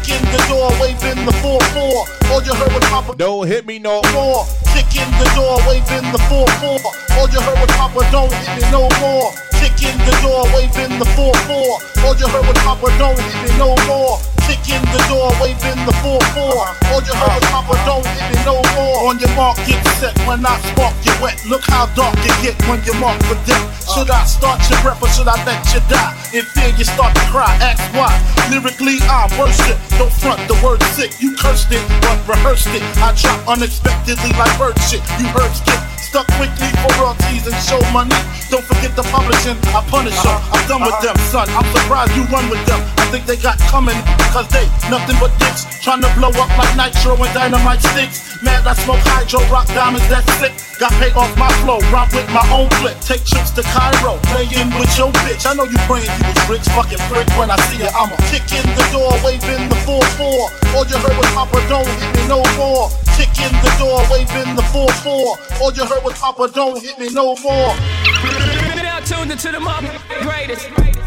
Kick in the door, waving the 4-4. All you heard was Papa. Don't hit me no more. Kick in the door, waving the 4-4. All you heard was Papa. Don't hit me no more. Kick in the door, waving the 4-4. All you heard was Papa. Don't hit me no more. Kick in the door, waving the 4-4. All you heard was Papa. Don't hit me no more. On your mark, get set. When I spark you wet. Look how dark it get when you mark for death. Should I start your breath or should I let you die? In fear you start to cry, ask why. Lyrically I'm worship, don't front the word sick. You cursed it, but rehearsed it. I drop unexpectedly like bird shit. You heard skip, stuck quickly for royalties and show money. Don't forget the publishing, I punish them. I'm done with them, son, I'm surprised you run with them. I think they got coming, cause they nothing but dicks. Trying to blow up like nitro and dynamite sticks. Man, I smoke hydro, rock diamonds, that's sick. Got paid off my flow, romp with my own clip. Take trips to Cairo, playing with your bitch. I know you praying you was rich, fucking prick. When I see you, I'ma kick in the door, waving the 4-4. All you heard was Papa, don't hit me no more. Kick in the door, waving the 4-4. All you heard was Papa, don't hit me no more. Now tuned into the greatest.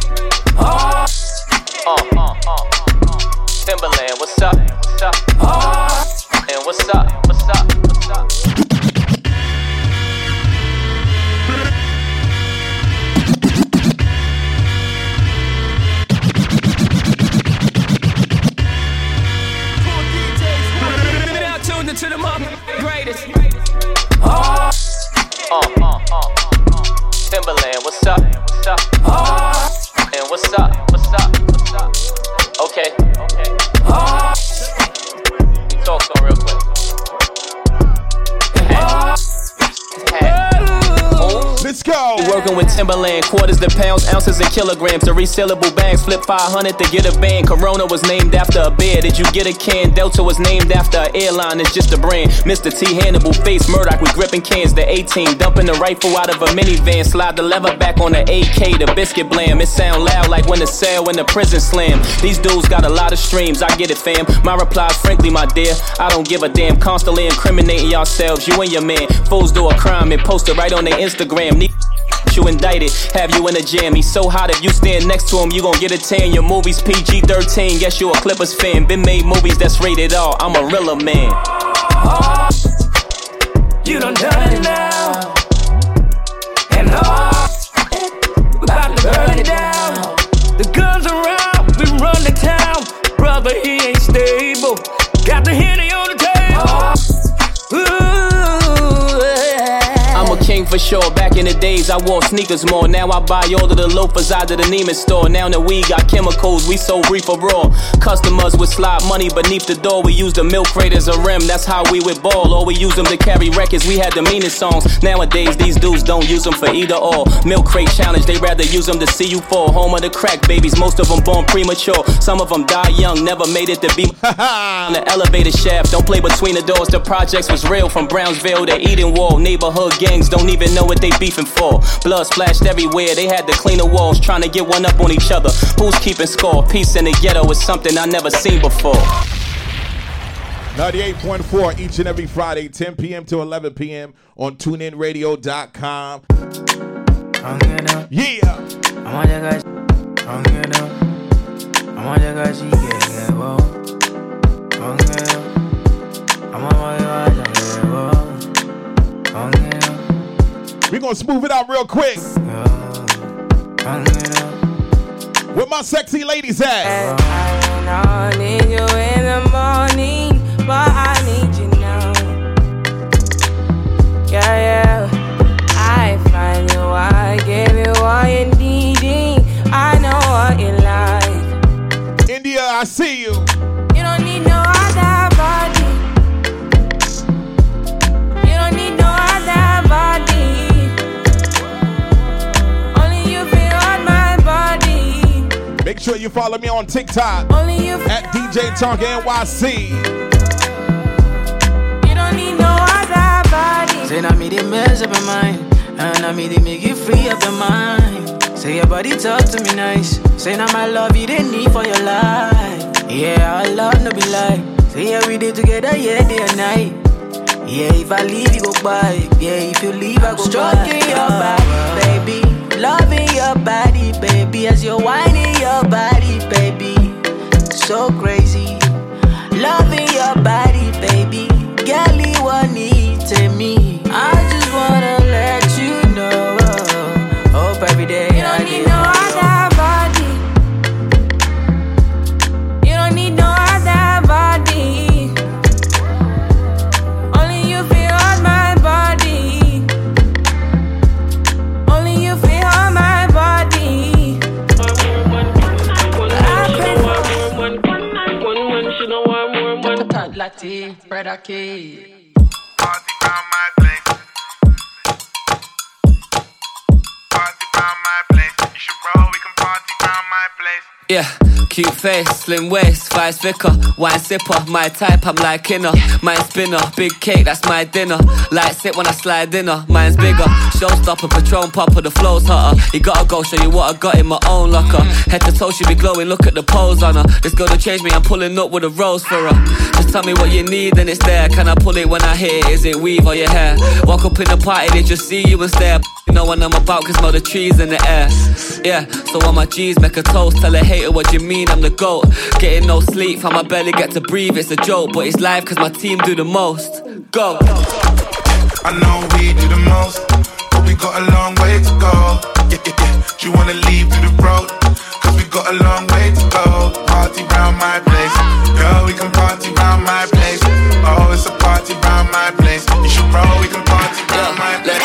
Timberland, what's up? What's up? And what's up? What's up? What's up? Now tuned into the greatest. Timberland, what's up? What's up? And what's up? What's up? What's up? Okay. We talk some real quick. Let's go. Working with Timberland, quarters to pounds, ounces and kilograms. The resealable bags, flip 500 to get a band. Corona was named after a bear. Did you get a can? Delta was named after an airline. It's just a brand. Mr. T, Hannibal, face Murdoch. We gripping cans. The 18, dumping the rifle out of a minivan. Slide the lever back on the AK. The biscuit blam. It sound loud like when the cell in the prison slam. These dudes got a lot of streams. I get it, fam. My replies, frankly, my dear, I don't give a damn. Constantly incriminating yourselves. You and your man. Fools do a crime and post it right on their Instagram. You indicted, have you in a jam. He's so hot if you stand next to him, you gon' get a tan. Your movie's PG-13, guess you a Clippers fan. Been made movies that's rated R, I'm a realer man. You done done it now. And we about to burn it down. The guns around, we run the town. Brother, he ain't stable. Got the Henny on the table. I'm a king for sure. Back in the days, I wore sneakers more. Now I buy all of the loafers out of the Neiman store. Now that we got chemicals, we sold reefer raw. Customers would slide money beneath the door. We used the milk crate as a rim, that's how we would ball. Or we used them to carry records, we had the meanest songs. Nowadays, these dudes don't use them for either or. Milk crate challenge, they rather use them to see you fall. Home of the crack babies, most of them born premature. Some of them die young, never made it to be on the elevator shaft. Don't play between the doors, the projects was real. From Brownsville to Eden Wall, neighborhood gangs don't even know what they beefing for. Blood splashed everywhere, they had to clean the walls, trying to get one up on each other. Who's keeping score? Peace in the ghetto is something I never seen before. 98.4 each and every Friday, 10 p.m. to 11 p.m. on TuneInRadio.com. Yeah. I want that guy. I want that guy. She get whoa. We're gonna smooth it out real quick. Where my sexy ladies at? I need you in the morning, but I need you now. Yeah, I find you, I give you all you're needing. I know what you like. India, I see you. You don't need no other body. You don't need no other body. Only you feel on my body. Make sure you follow me on TikTok at DJ Talk NYC. You don't need no other body. Say now me they mess up your mind, and now me they make you free up your mind. Say your body talk to me nice. Say now my love you didn't need for your life. Yeah, our love no be lie. Say yeah we did together, yeah, day and night. Yeah, if I leave you go by. Yeah, if you leave I go stroking by. Your body, baby. Loving your body, baby. As you're whining your body, baby. So crazy. your body, baby. Girl, you want it to me. I just wanna let you know. Hope every day You don't need no other body. You don't need no other body. Only you feel on my body. Only you feel on my body. Latte, bread a cake. Party round my place. Party round my place. You should roll, we can party round my place. Yeah, cute face, slim waist, thighs thicker, wine sipper, my type, I'm like inner. Mine spinner, big cake, that's my dinner. Light sit when I slide in her, mine's bigger. Showstopper, Patron popper, the flow's hotter. You gotta go show you what I got in my own locker. Head to toe, she be glowing, look at the pose on her. This girl to change me, I'm pulling up with a rose for her. Just tell me what you need and it's there. Can I pull it when I hit it? Is it weave or your hair? Walk up in the party, they just see you and stare. You know when I'm about, can smell the trees in the air. Yeah, so on my G's, make a toast. Tell a hater what you mean, I'm the GOAT. Getting no sleep, how my belly get to breathe, it's a joke. But it's live cause my team do the most. Go. I know we do the most, but we got a long way to go. Yeah, yeah, yeah. Do you wanna leave through the road? Cause we got a long way to go. Party round my place. Girl, we can party round my place. Oh, it's a party round my place. You should roll, we can party round my place.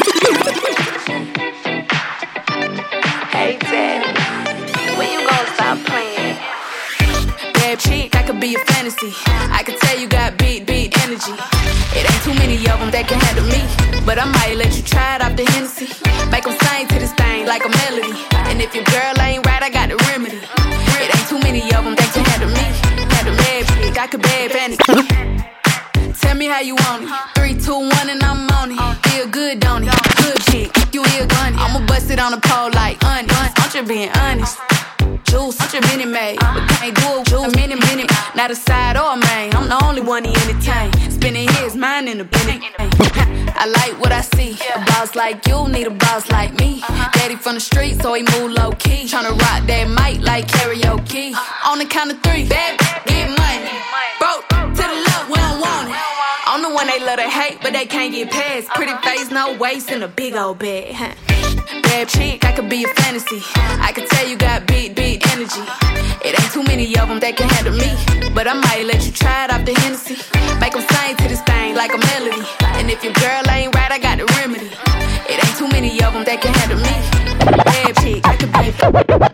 Hey, Dad, when you gonna stop playing? Bad chick, I could be a fantasy. I could tell you got beat energy. It ain't too many of them that can handle me, but I might let you try it off the Hennessy. Make them sing to this thing like a melody. And if your girl ain't right, I got the remedy. It ain't too many of them that can handle me. Handle bad chick, I could bad fantasy. Tell me how you want it. 3, 2, 1 and I'm on it. Feel good, don't it? Good chick, you ill gun it. I'ma bust it on the pole like onion. I'm just being honest. Juice, I'm just minute made, but can't do it juice. A minute, not a side or a main. I'm the only one he entertain. Spinning his mind in the Bentley. I like what I see. A boss like you need a boss like me. Daddy from the street, so he move low key. Tryna rock that mic like karaoke. On the count of 3, bad, get money. Broke to the left, we don't want it. I'm the one they love to hate, but they can't get past. Pretty face, no waist, and a big old bag. Bad chick, I could be a fantasy. I could tell you got beat energy. It ain't too many of them that can handle me, but I might let you try it off the Hennessy. Make them sing to this thing like a melody. And if your girl ain't right, I got the remedy. It ain't too many of them that can handle me. Bad chick, I could be a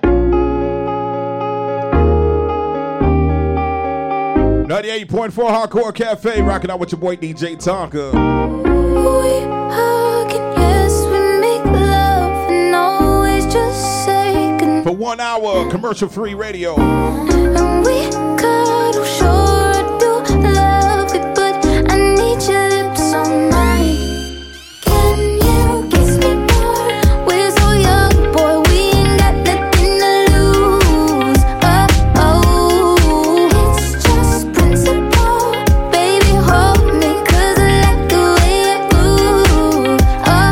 98.4 Hardcore Cafe, rocking out with your boy DJ Tonka. We hug and yes, we make love and always just say goodnight. For 1 hour, commercial-free radio. And we cuddle, sure I do love it, but I need your lips on mine. Can you kiss me more? We're so young, boy, we ain't got nothing to lose. Oh, it's just principle. Baby, hold me, 'cause I like the way it moves.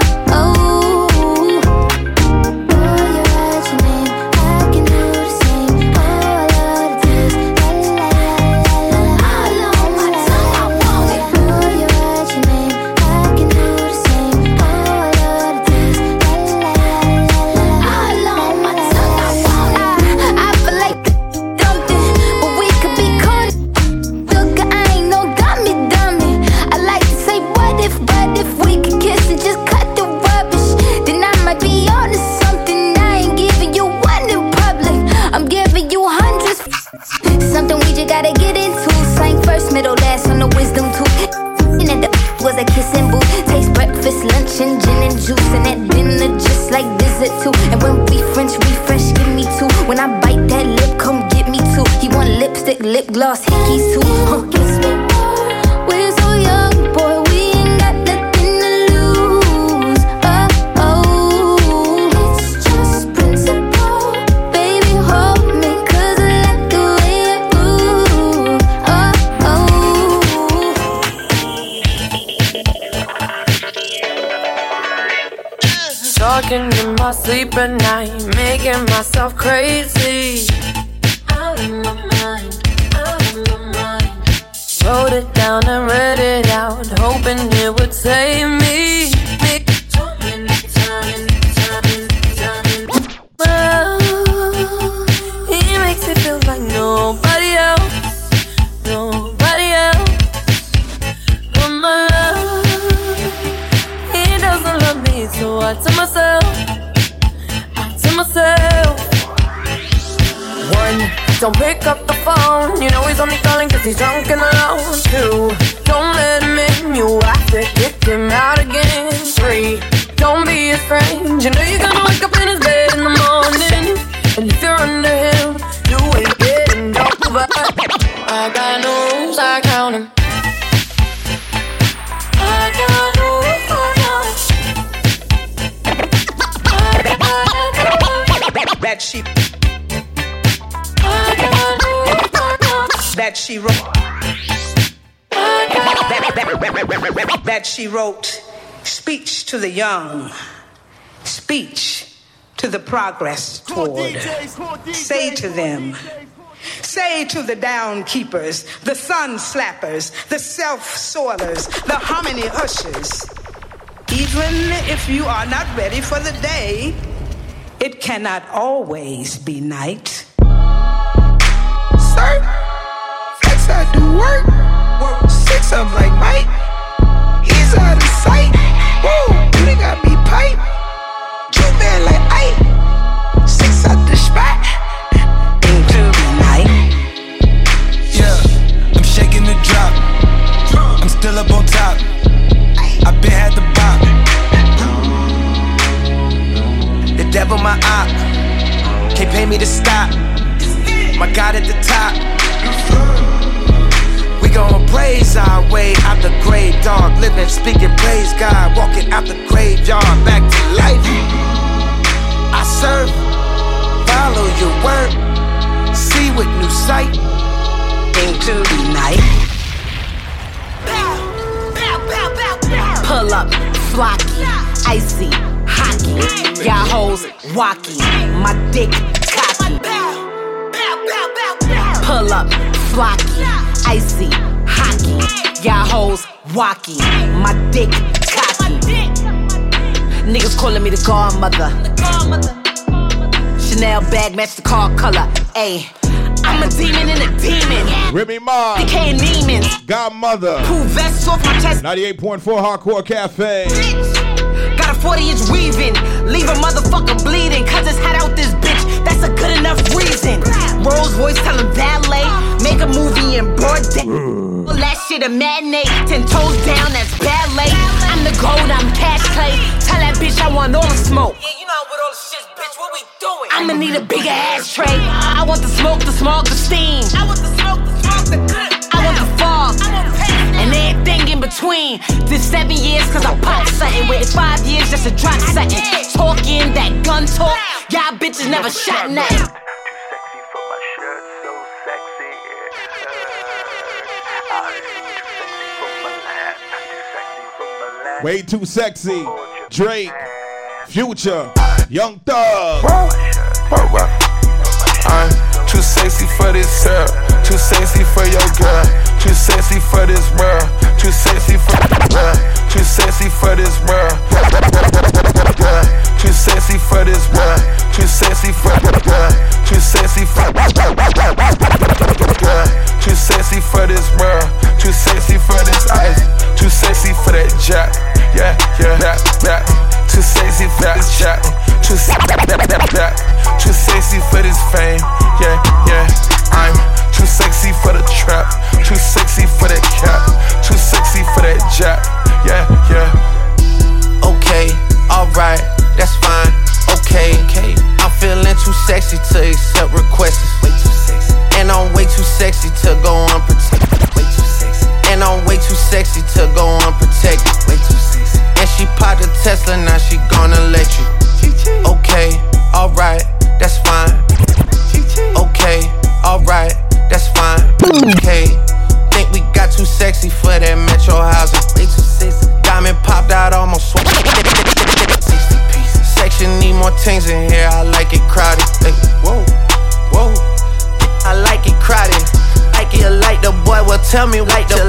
Boy, you write your name, I can do the same. Oh, I love the taste. La la la la la. All on my tongue, I want it. Boy, you write your name, I can do the same. Oh, I love the taste. La la la la la. All on my tongue, I want it. I feel like something, but we could be caught. Look, I ain't no dummy. I like to say what if we could kiss and just cut the rubbish. Then I might be on to something. I ain't giving you one in public, I'm giving you hundreds. Something we just gotta get into. Sang first, middle, last on the wisdom tooth. And at the was a kissing booth. Taste breakfast, lunch, and gin and juice. And at dinner, just like dessert too. And when we French refresh, give me two. When I bite that lip, come get me two. He want lipstick, lip gloss, hickeys too. Kiss me more. We're so young, boy, we ain't got nothing to lose. It's just principle. Baby, hold me, 'cause I like the way it moves. Talking in my sleep at night, making myself crazy. Out of my mind, out of my mind. wrote it down and read it out, hoping it would save me. Well, he makes me feel like nobody else. Nobody else. But my love, he doesn't love me, so I tell myself, one, don't pick up the phone. You know he's only calling cause he's drunk and alone. Two, don't let him in. You have to kick him out again. Three, don't be his friend. You know you're gonna wake up in his bed in the morning, and if you're under him, you ain't getting over. I got no rules, I count him. I got no rules, I count him. That she wrote. That she wrote. Speech to the young. Speech to the progress toward. Say to them. Say to the down keepers, the sun slappers, the self-soilers, the harmony ushers. Even if you are not ready for the day, it cannot always be night. Sir, flex I do work. 6 I'm like Mike. He's out of sight. Whoa, they got me pipe. 2 man like Ike. 6 out the spot. Into the night. Yeah, I'm shaking the drop. I'm still up on top. I been had the bop. The devil my op. Can't pay me to stop. My God at the top. We gon' praise our way out the grave, dog. Living, speaking, praise God. Walking out the graveyard, back to life. I serve, follow your word. See with new sight. Into the night. Pull up, flocky, icy, hockey. Y'all hoes, walkie. My dick, cocky. Pull up, flocky, icy, hockey. Y'all hoes, walkie. My dick, cocky. Niggas calling me the godmother. Chanel bag match the car color. Ayy, I'm a demon in a demon. Remy Ma, Decaying demons. Godmother. Pull vests off my chest. 98.4 Hardcore Cafe. Got a 40-inch weaving. Leave a motherfucker bleeding. Cause it's hot out this bitch. That's a good enough reason. Rolls Royce telling valet. Make a movie in broad day. All that shit a matinee. 10 toes down, that's ballet. I'm the gold, I'm cash clay. Tell that bitch I want all the smoke. Yeah, you know with all the shit, bitch, what we doing? I'ma need a bigger ashtray. I want the smoke, the smog, the steam. I want the smoke, the smog, the good. I want the fog. I want pain. And everything in between. Did 7 years cause I popped something. Waited 5 years just to drop something. Talking that gun talk. Y'all bitches never shot nothing. Way too sexy. Drake, Future, Young Thug. I'm too sexy for this girl. Too sexy for your girl. Too sexy for this world. Too sexy for Too sexy for this world. Too sexy for this world. Too sexy for Too sexy for Too sexy for this world. Too sexy for this ice. Too sexy for that jack. Yeah, that. Too sexy for this jack. Too sexy for this fame. Yeah. I'm too sexy for the trap. Too sexy for that cap. Too sexy for that jack. Yeah. Okay, alright, that's fine. Okay, I'm feeling too sexy to accept requests. Way too sexy. And I'm way too sexy to go unprotected. Way too sexy. And I'm way too sexy to go unprotected. Way too sexy. And she popped a Tesla, now she gonna let you. Okay, alright, that's fine. Okay, alright, that's fine. Okay, think we got too sexy for that metro housing. Way too sexy. Diamond popped out almost 60 pieces. Section need more things in here, I like it crowded. Hey, whoa, I like it crowded. Like it, like the boy will tell me like the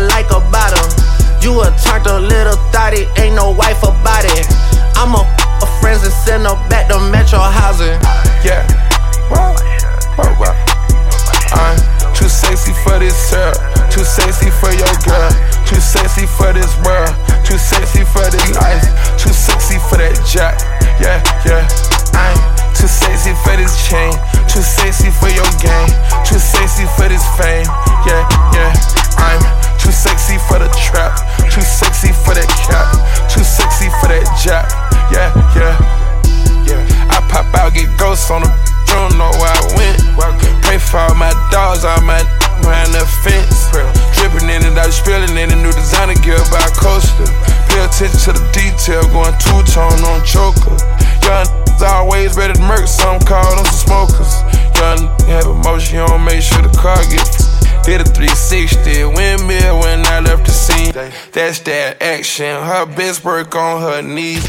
thotty, ain't no wife about it. I'm a friends and send her back to Metro housing. Yeah, well. I'm too sexy for this syrup, too sexy for your girl, too sexy for this world, too sexy for this life, too sexy for that jack. Yeah, yeah. I'm too sexy for this chain, too sexy for your game, too sexy for this fame. Yeah, yeah. I'm too sexy for the trap, too sexy for that cap, too sexy for that jack. Yeah, yeah, yeah. I pop out, get ghosts on the. Don't know where I went. Pray for all my dogs, all my behind the fence. Dripping in it, I was spilling in a new designer gear by Coaster. Pay attention to the detail, going two-tone on choker. Young always ready to murk, some call them some smokers. Young have emotion, you don't make sure the car gets. Hit a 360, windmill when I left the scene. That's that action, her best work on her knees.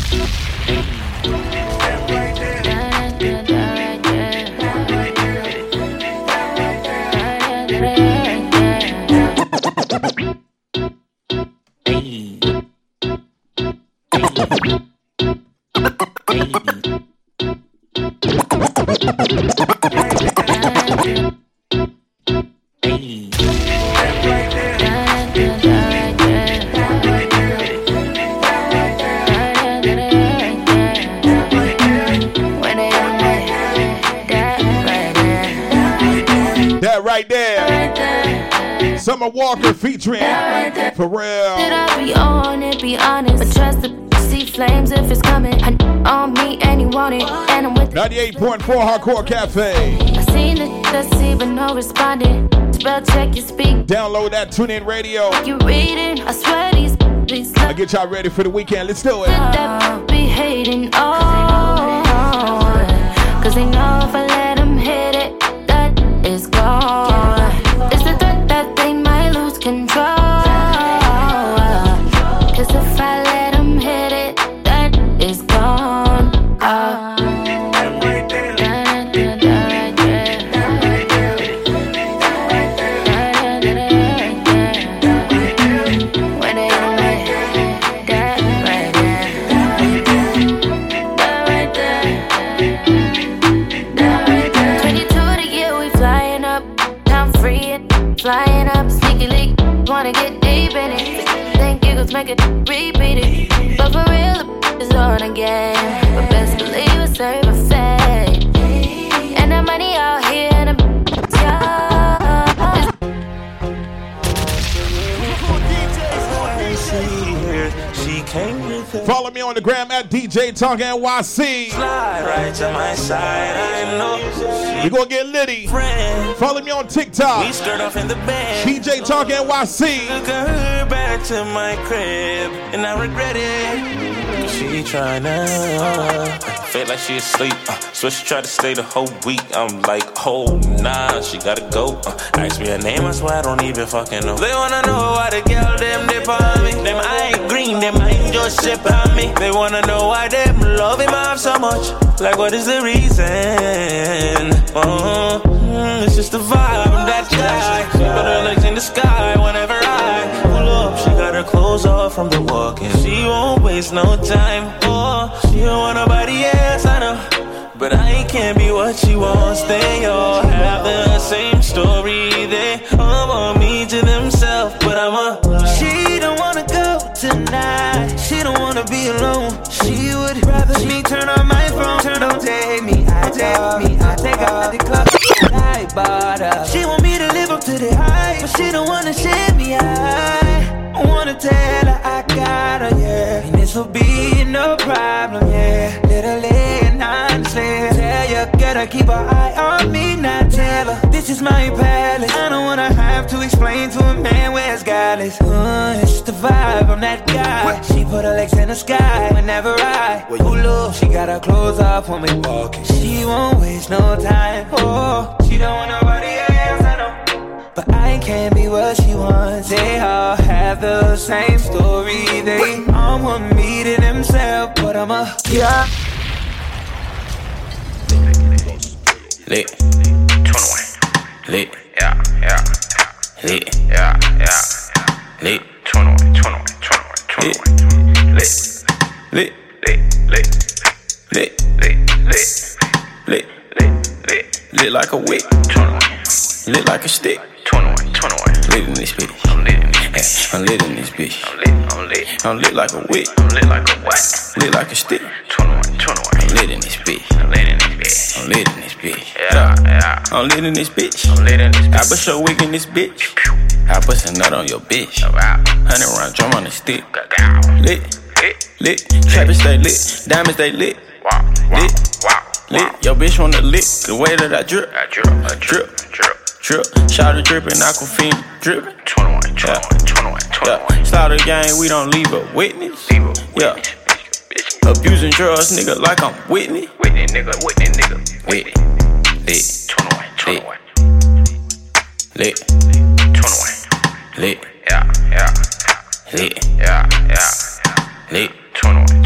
That right there. Summer Walker featuring Pharrell. Did I be on it, be honest? But trust the see flames if it's coming. On me and you want it. And I'm with 98.4 Hardcore Cafe. I seen it, let's see, but no responding. Spell check, you speak. Download that TuneIn Radio. You reading, I swear these I'll get y'all ready for the weekend. Let's do it. That be hating, oh. Cause they know if I let them hit it, that is gone. It's the threat that they might lose control. Cause if I let them hit it, that is gone. Flying up, sneaky leak, wanna get deep in it. Think giggles make it repeat it. But for real, it's on again. But best believe it's serve a fade. And the money out here and the Follow me on the gram at DJ Talk NYC. Slide right to my side, I know. We gonna get litty. Follow me on TikTok. We start off in the bed. DJ Talk NYC. Took her back to my crib, and I regret it. Cause she tryna feel like she asleep. So she tried to stay the whole week. I'm like, oh nah, she gotta go. Ask me her name, I swear I don't even fucking know. They wanna know why the girl them dip on me. Them I ain't green, them I ain't just ship on me. They wanna know why them love him off so much. Like what is the reason? It's just the vibe of that guy. She put her legs in the sky whenever I pull up. She got her clothes off from the walking. She won't waste no time. Oh, she don't want nobody else, I know. But I can't be what she wants. They all have the same story. They all want me to themselves, but she don't wanna go tonight. She don't wanna be alone. She would rather me turn on my phone. Don't take me, I take her to the club. I bought her. She want me to live up to the hype, but she don't wanna share me. I wanna tell her I got her, yeah. And this will be no problem, yeah. Literally and honestly, tell you, gotta keep her eye on me, not tell her this is my palace. I don't wanna have to explain to a man where it's godless. It's just the vibe, I'm that guy. She put her legs in the sky whenever I pull up. She got her clothes off when we walking. She won't waste no time. Oh, she don't want nobody else, I know. But I can't be what she wants. They all have the same story. They all want me to themselves, but I'm a yeah. Lit 21. Lit. Yeah, yeah. Lit. Yeah, yeah. Lit 21. Lit. lit, lit like a wick, lit like a stick. 21, lit in this bitch. I'm lit in this bitch. I'm lit like a wick. Lit like a what? Lit like a stick. 21, I'm lit in this bitch. I'm lit in this bitch. Yeah. I'm lit in this bitch. I bust your wig in this bitch. I bust a nut on your bitch. 100 round drum on the stick. Lit, trappers stay lit, diamonds they lit. Lit, your bitch wanna lick the way that I drip. Shout the drippin', Aquafina drippin'. 21. Slaughter gang, we don't leave a witness. Yeah. Abusing drugs, nigga, like I'm Whitney. Whitney, nigga. Lit. 21. Lit. 21. Lit. Yeah. Lit. Yeah. Lit. 21.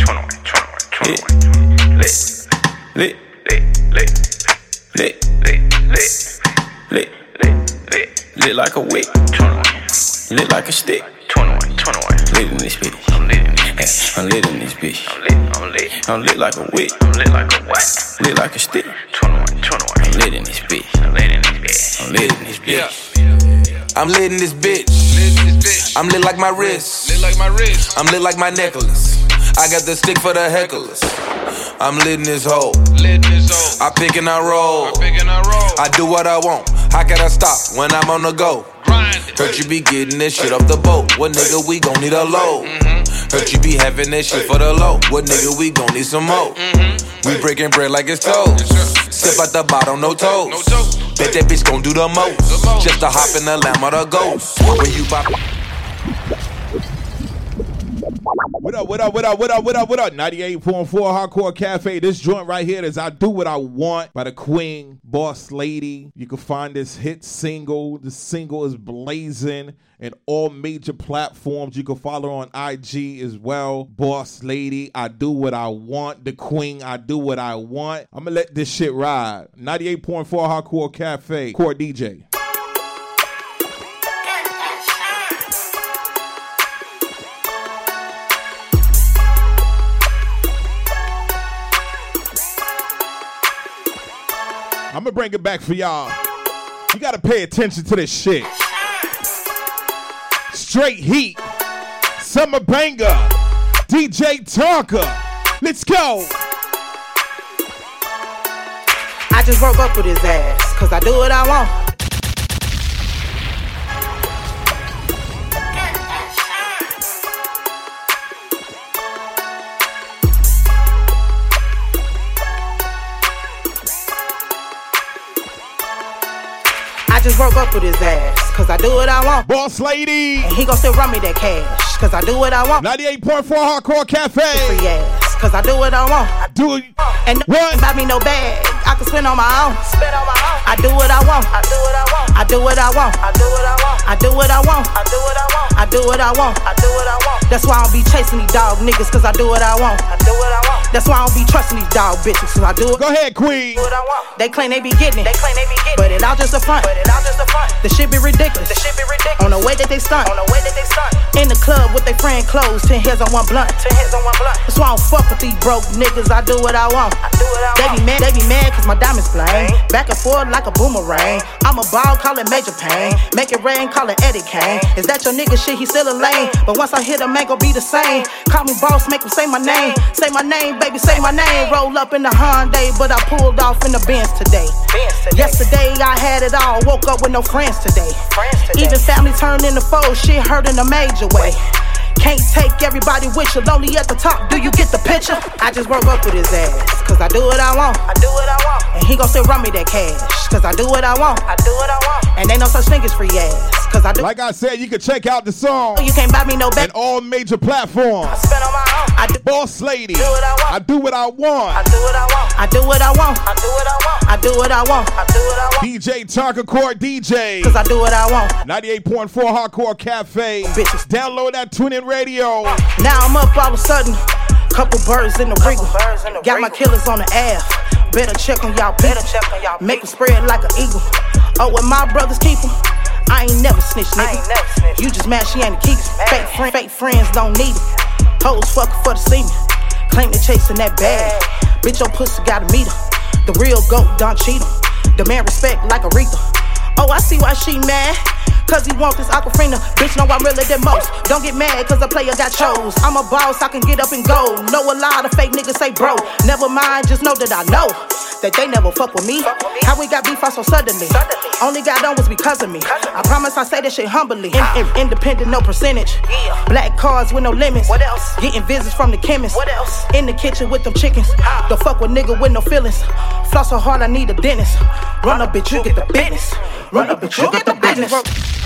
Lit. Lit like a wick. 21. Lit like a stick. 21. Lit in this bitch. I'm lit in this bitch. I'm lit like a wick. Lit like a what? Lit like a stick. 21. I'm lit in this bitch. I'm lit in this bitch. I'm lit in this bitch. I'm lit like my wrist. I'm lit like my necklace. I got the stick for the hecklers. I'm lit in this hole. I pick and I roll. I do what I want. How can I stop when I'm on the go? Heard you be getting this shit off the boat. What nigga, we gon' need a load. Heard you be having that shit for the low. What nigga, we gon' need some more. We breaking bread like it's toast. Sip out the bottom, no toes. Bet that bitch gon' do the most. Just to hop in the lamb or the ghost. When you pop. What up? 98.4 Hardcore Cafe. This joint right here is I Do What I Want by the Queen, Boss Lady. You can find this hit single. The single is blazing in all major platforms. You can follow her on IG as well. Boss Lady, I Do What I Want. The Queen, I Do What I Want. I'm going to let this shit ride. 98.4 Hardcore Cafe. Core DJ. I'm gonna bring it back for y'all. You gotta pay attention to this shit. Straight heat. Summer banger. DJ Tonka. Let's go. I just woke up with his ass, cause I do what I want. Just woke up with his ass, cause I do what I want. Boss Lady. And he gon' still run me that cash, cause I do what I want. 98.4 Hardcore Cafe. Free ass, cause I do what I want. Do it. And what? Buy me no bag, I can spend on my own. I do what I want. I do what I want. I do what I want. I do what I want. I do what I want. I do what I want. I do what I want. I do what I want. That's why I don't be chasing these dog niggas, cause I do what I want. I do what I want. That's why I don't be trusting these dog bitches, cause I do it. Go ahead, Queen. What I want. They claim they be getting it. But it all just a front. The shit be ridiculous. On the way that they stunt. In the club with their friend clothes, 10 heads on one blunt. That's why I don't fuck with these broke niggas. I do what I want. They be mad cause my diamonds flame. Back and forth like a boomerang. I'm a ball, call it Major Pain. Make it rain, call it Eddie Kane. Is that your nigga shit? He still a lane. But once I hit him, ain't gon' be the same. Call me boss, make him say my name. Say my name, baby, say my name. Roll up in the Hyundai, but I pulled off in the Benz today. Yesterday I had it all, woke up with no friends today. Even family turned into foes, shit hurt in a major way. Can't take everybody with you, lonely at the top, do you get the picture? I just woke up with his ass, cause I do what I want. I do what I want. And he gon' still run me that cash, cause I do what I want. I do what I want. And ain't no such thing as free ass, cause I do. Like I said, you can check out the song. You can't buy me no bag. In all major platforms. I spend on my own. I do. Boss Lady. Do what I want. I do what I want. I do what I want. I do what I want. I do what I want. I do what I want. I do what I want. DJ Tonka Court DJ. Cause I do what I want. 98.4 Hardcore Cafe. Bitches. Download that TuneIn Radio. Now I'm up all of a sudden. Couple birds in the wriggle. Got my killers on the ass. Better check on y'all. Make them spread like an eagle. Oh, when my brothers keep them, I ain't never snitch, nigga. You just mad she ain't a keep. Fake friends don't need them. Hoes fucking for the semen. Claim they chasing that bag. Bitch, your pussy gotta meet her. The real goat, don't cheat him. Demand respect like Aretha. Oh, I see why she mad. Cause he want this Aquafina. Bitch, know I'm realer than most. Don't get mad cause a player got chose. I'm a boss, I can get up and go. Know a lot of fake niggas say bro. Never mind, just know that I know that they never fuck with me. How we got beef out so suddenly? Only got on was because of me. I promise I say that shit humbly. Independent, no percentage. Black cars with no limits. What else? Getting visits from the chemist. What else? In the kitchen with them chickens. Don't fuck with nigga with no feelings. Floss so hard I need a dentist. Run up, bitch, you get the business. Run up, bitch, you get the business.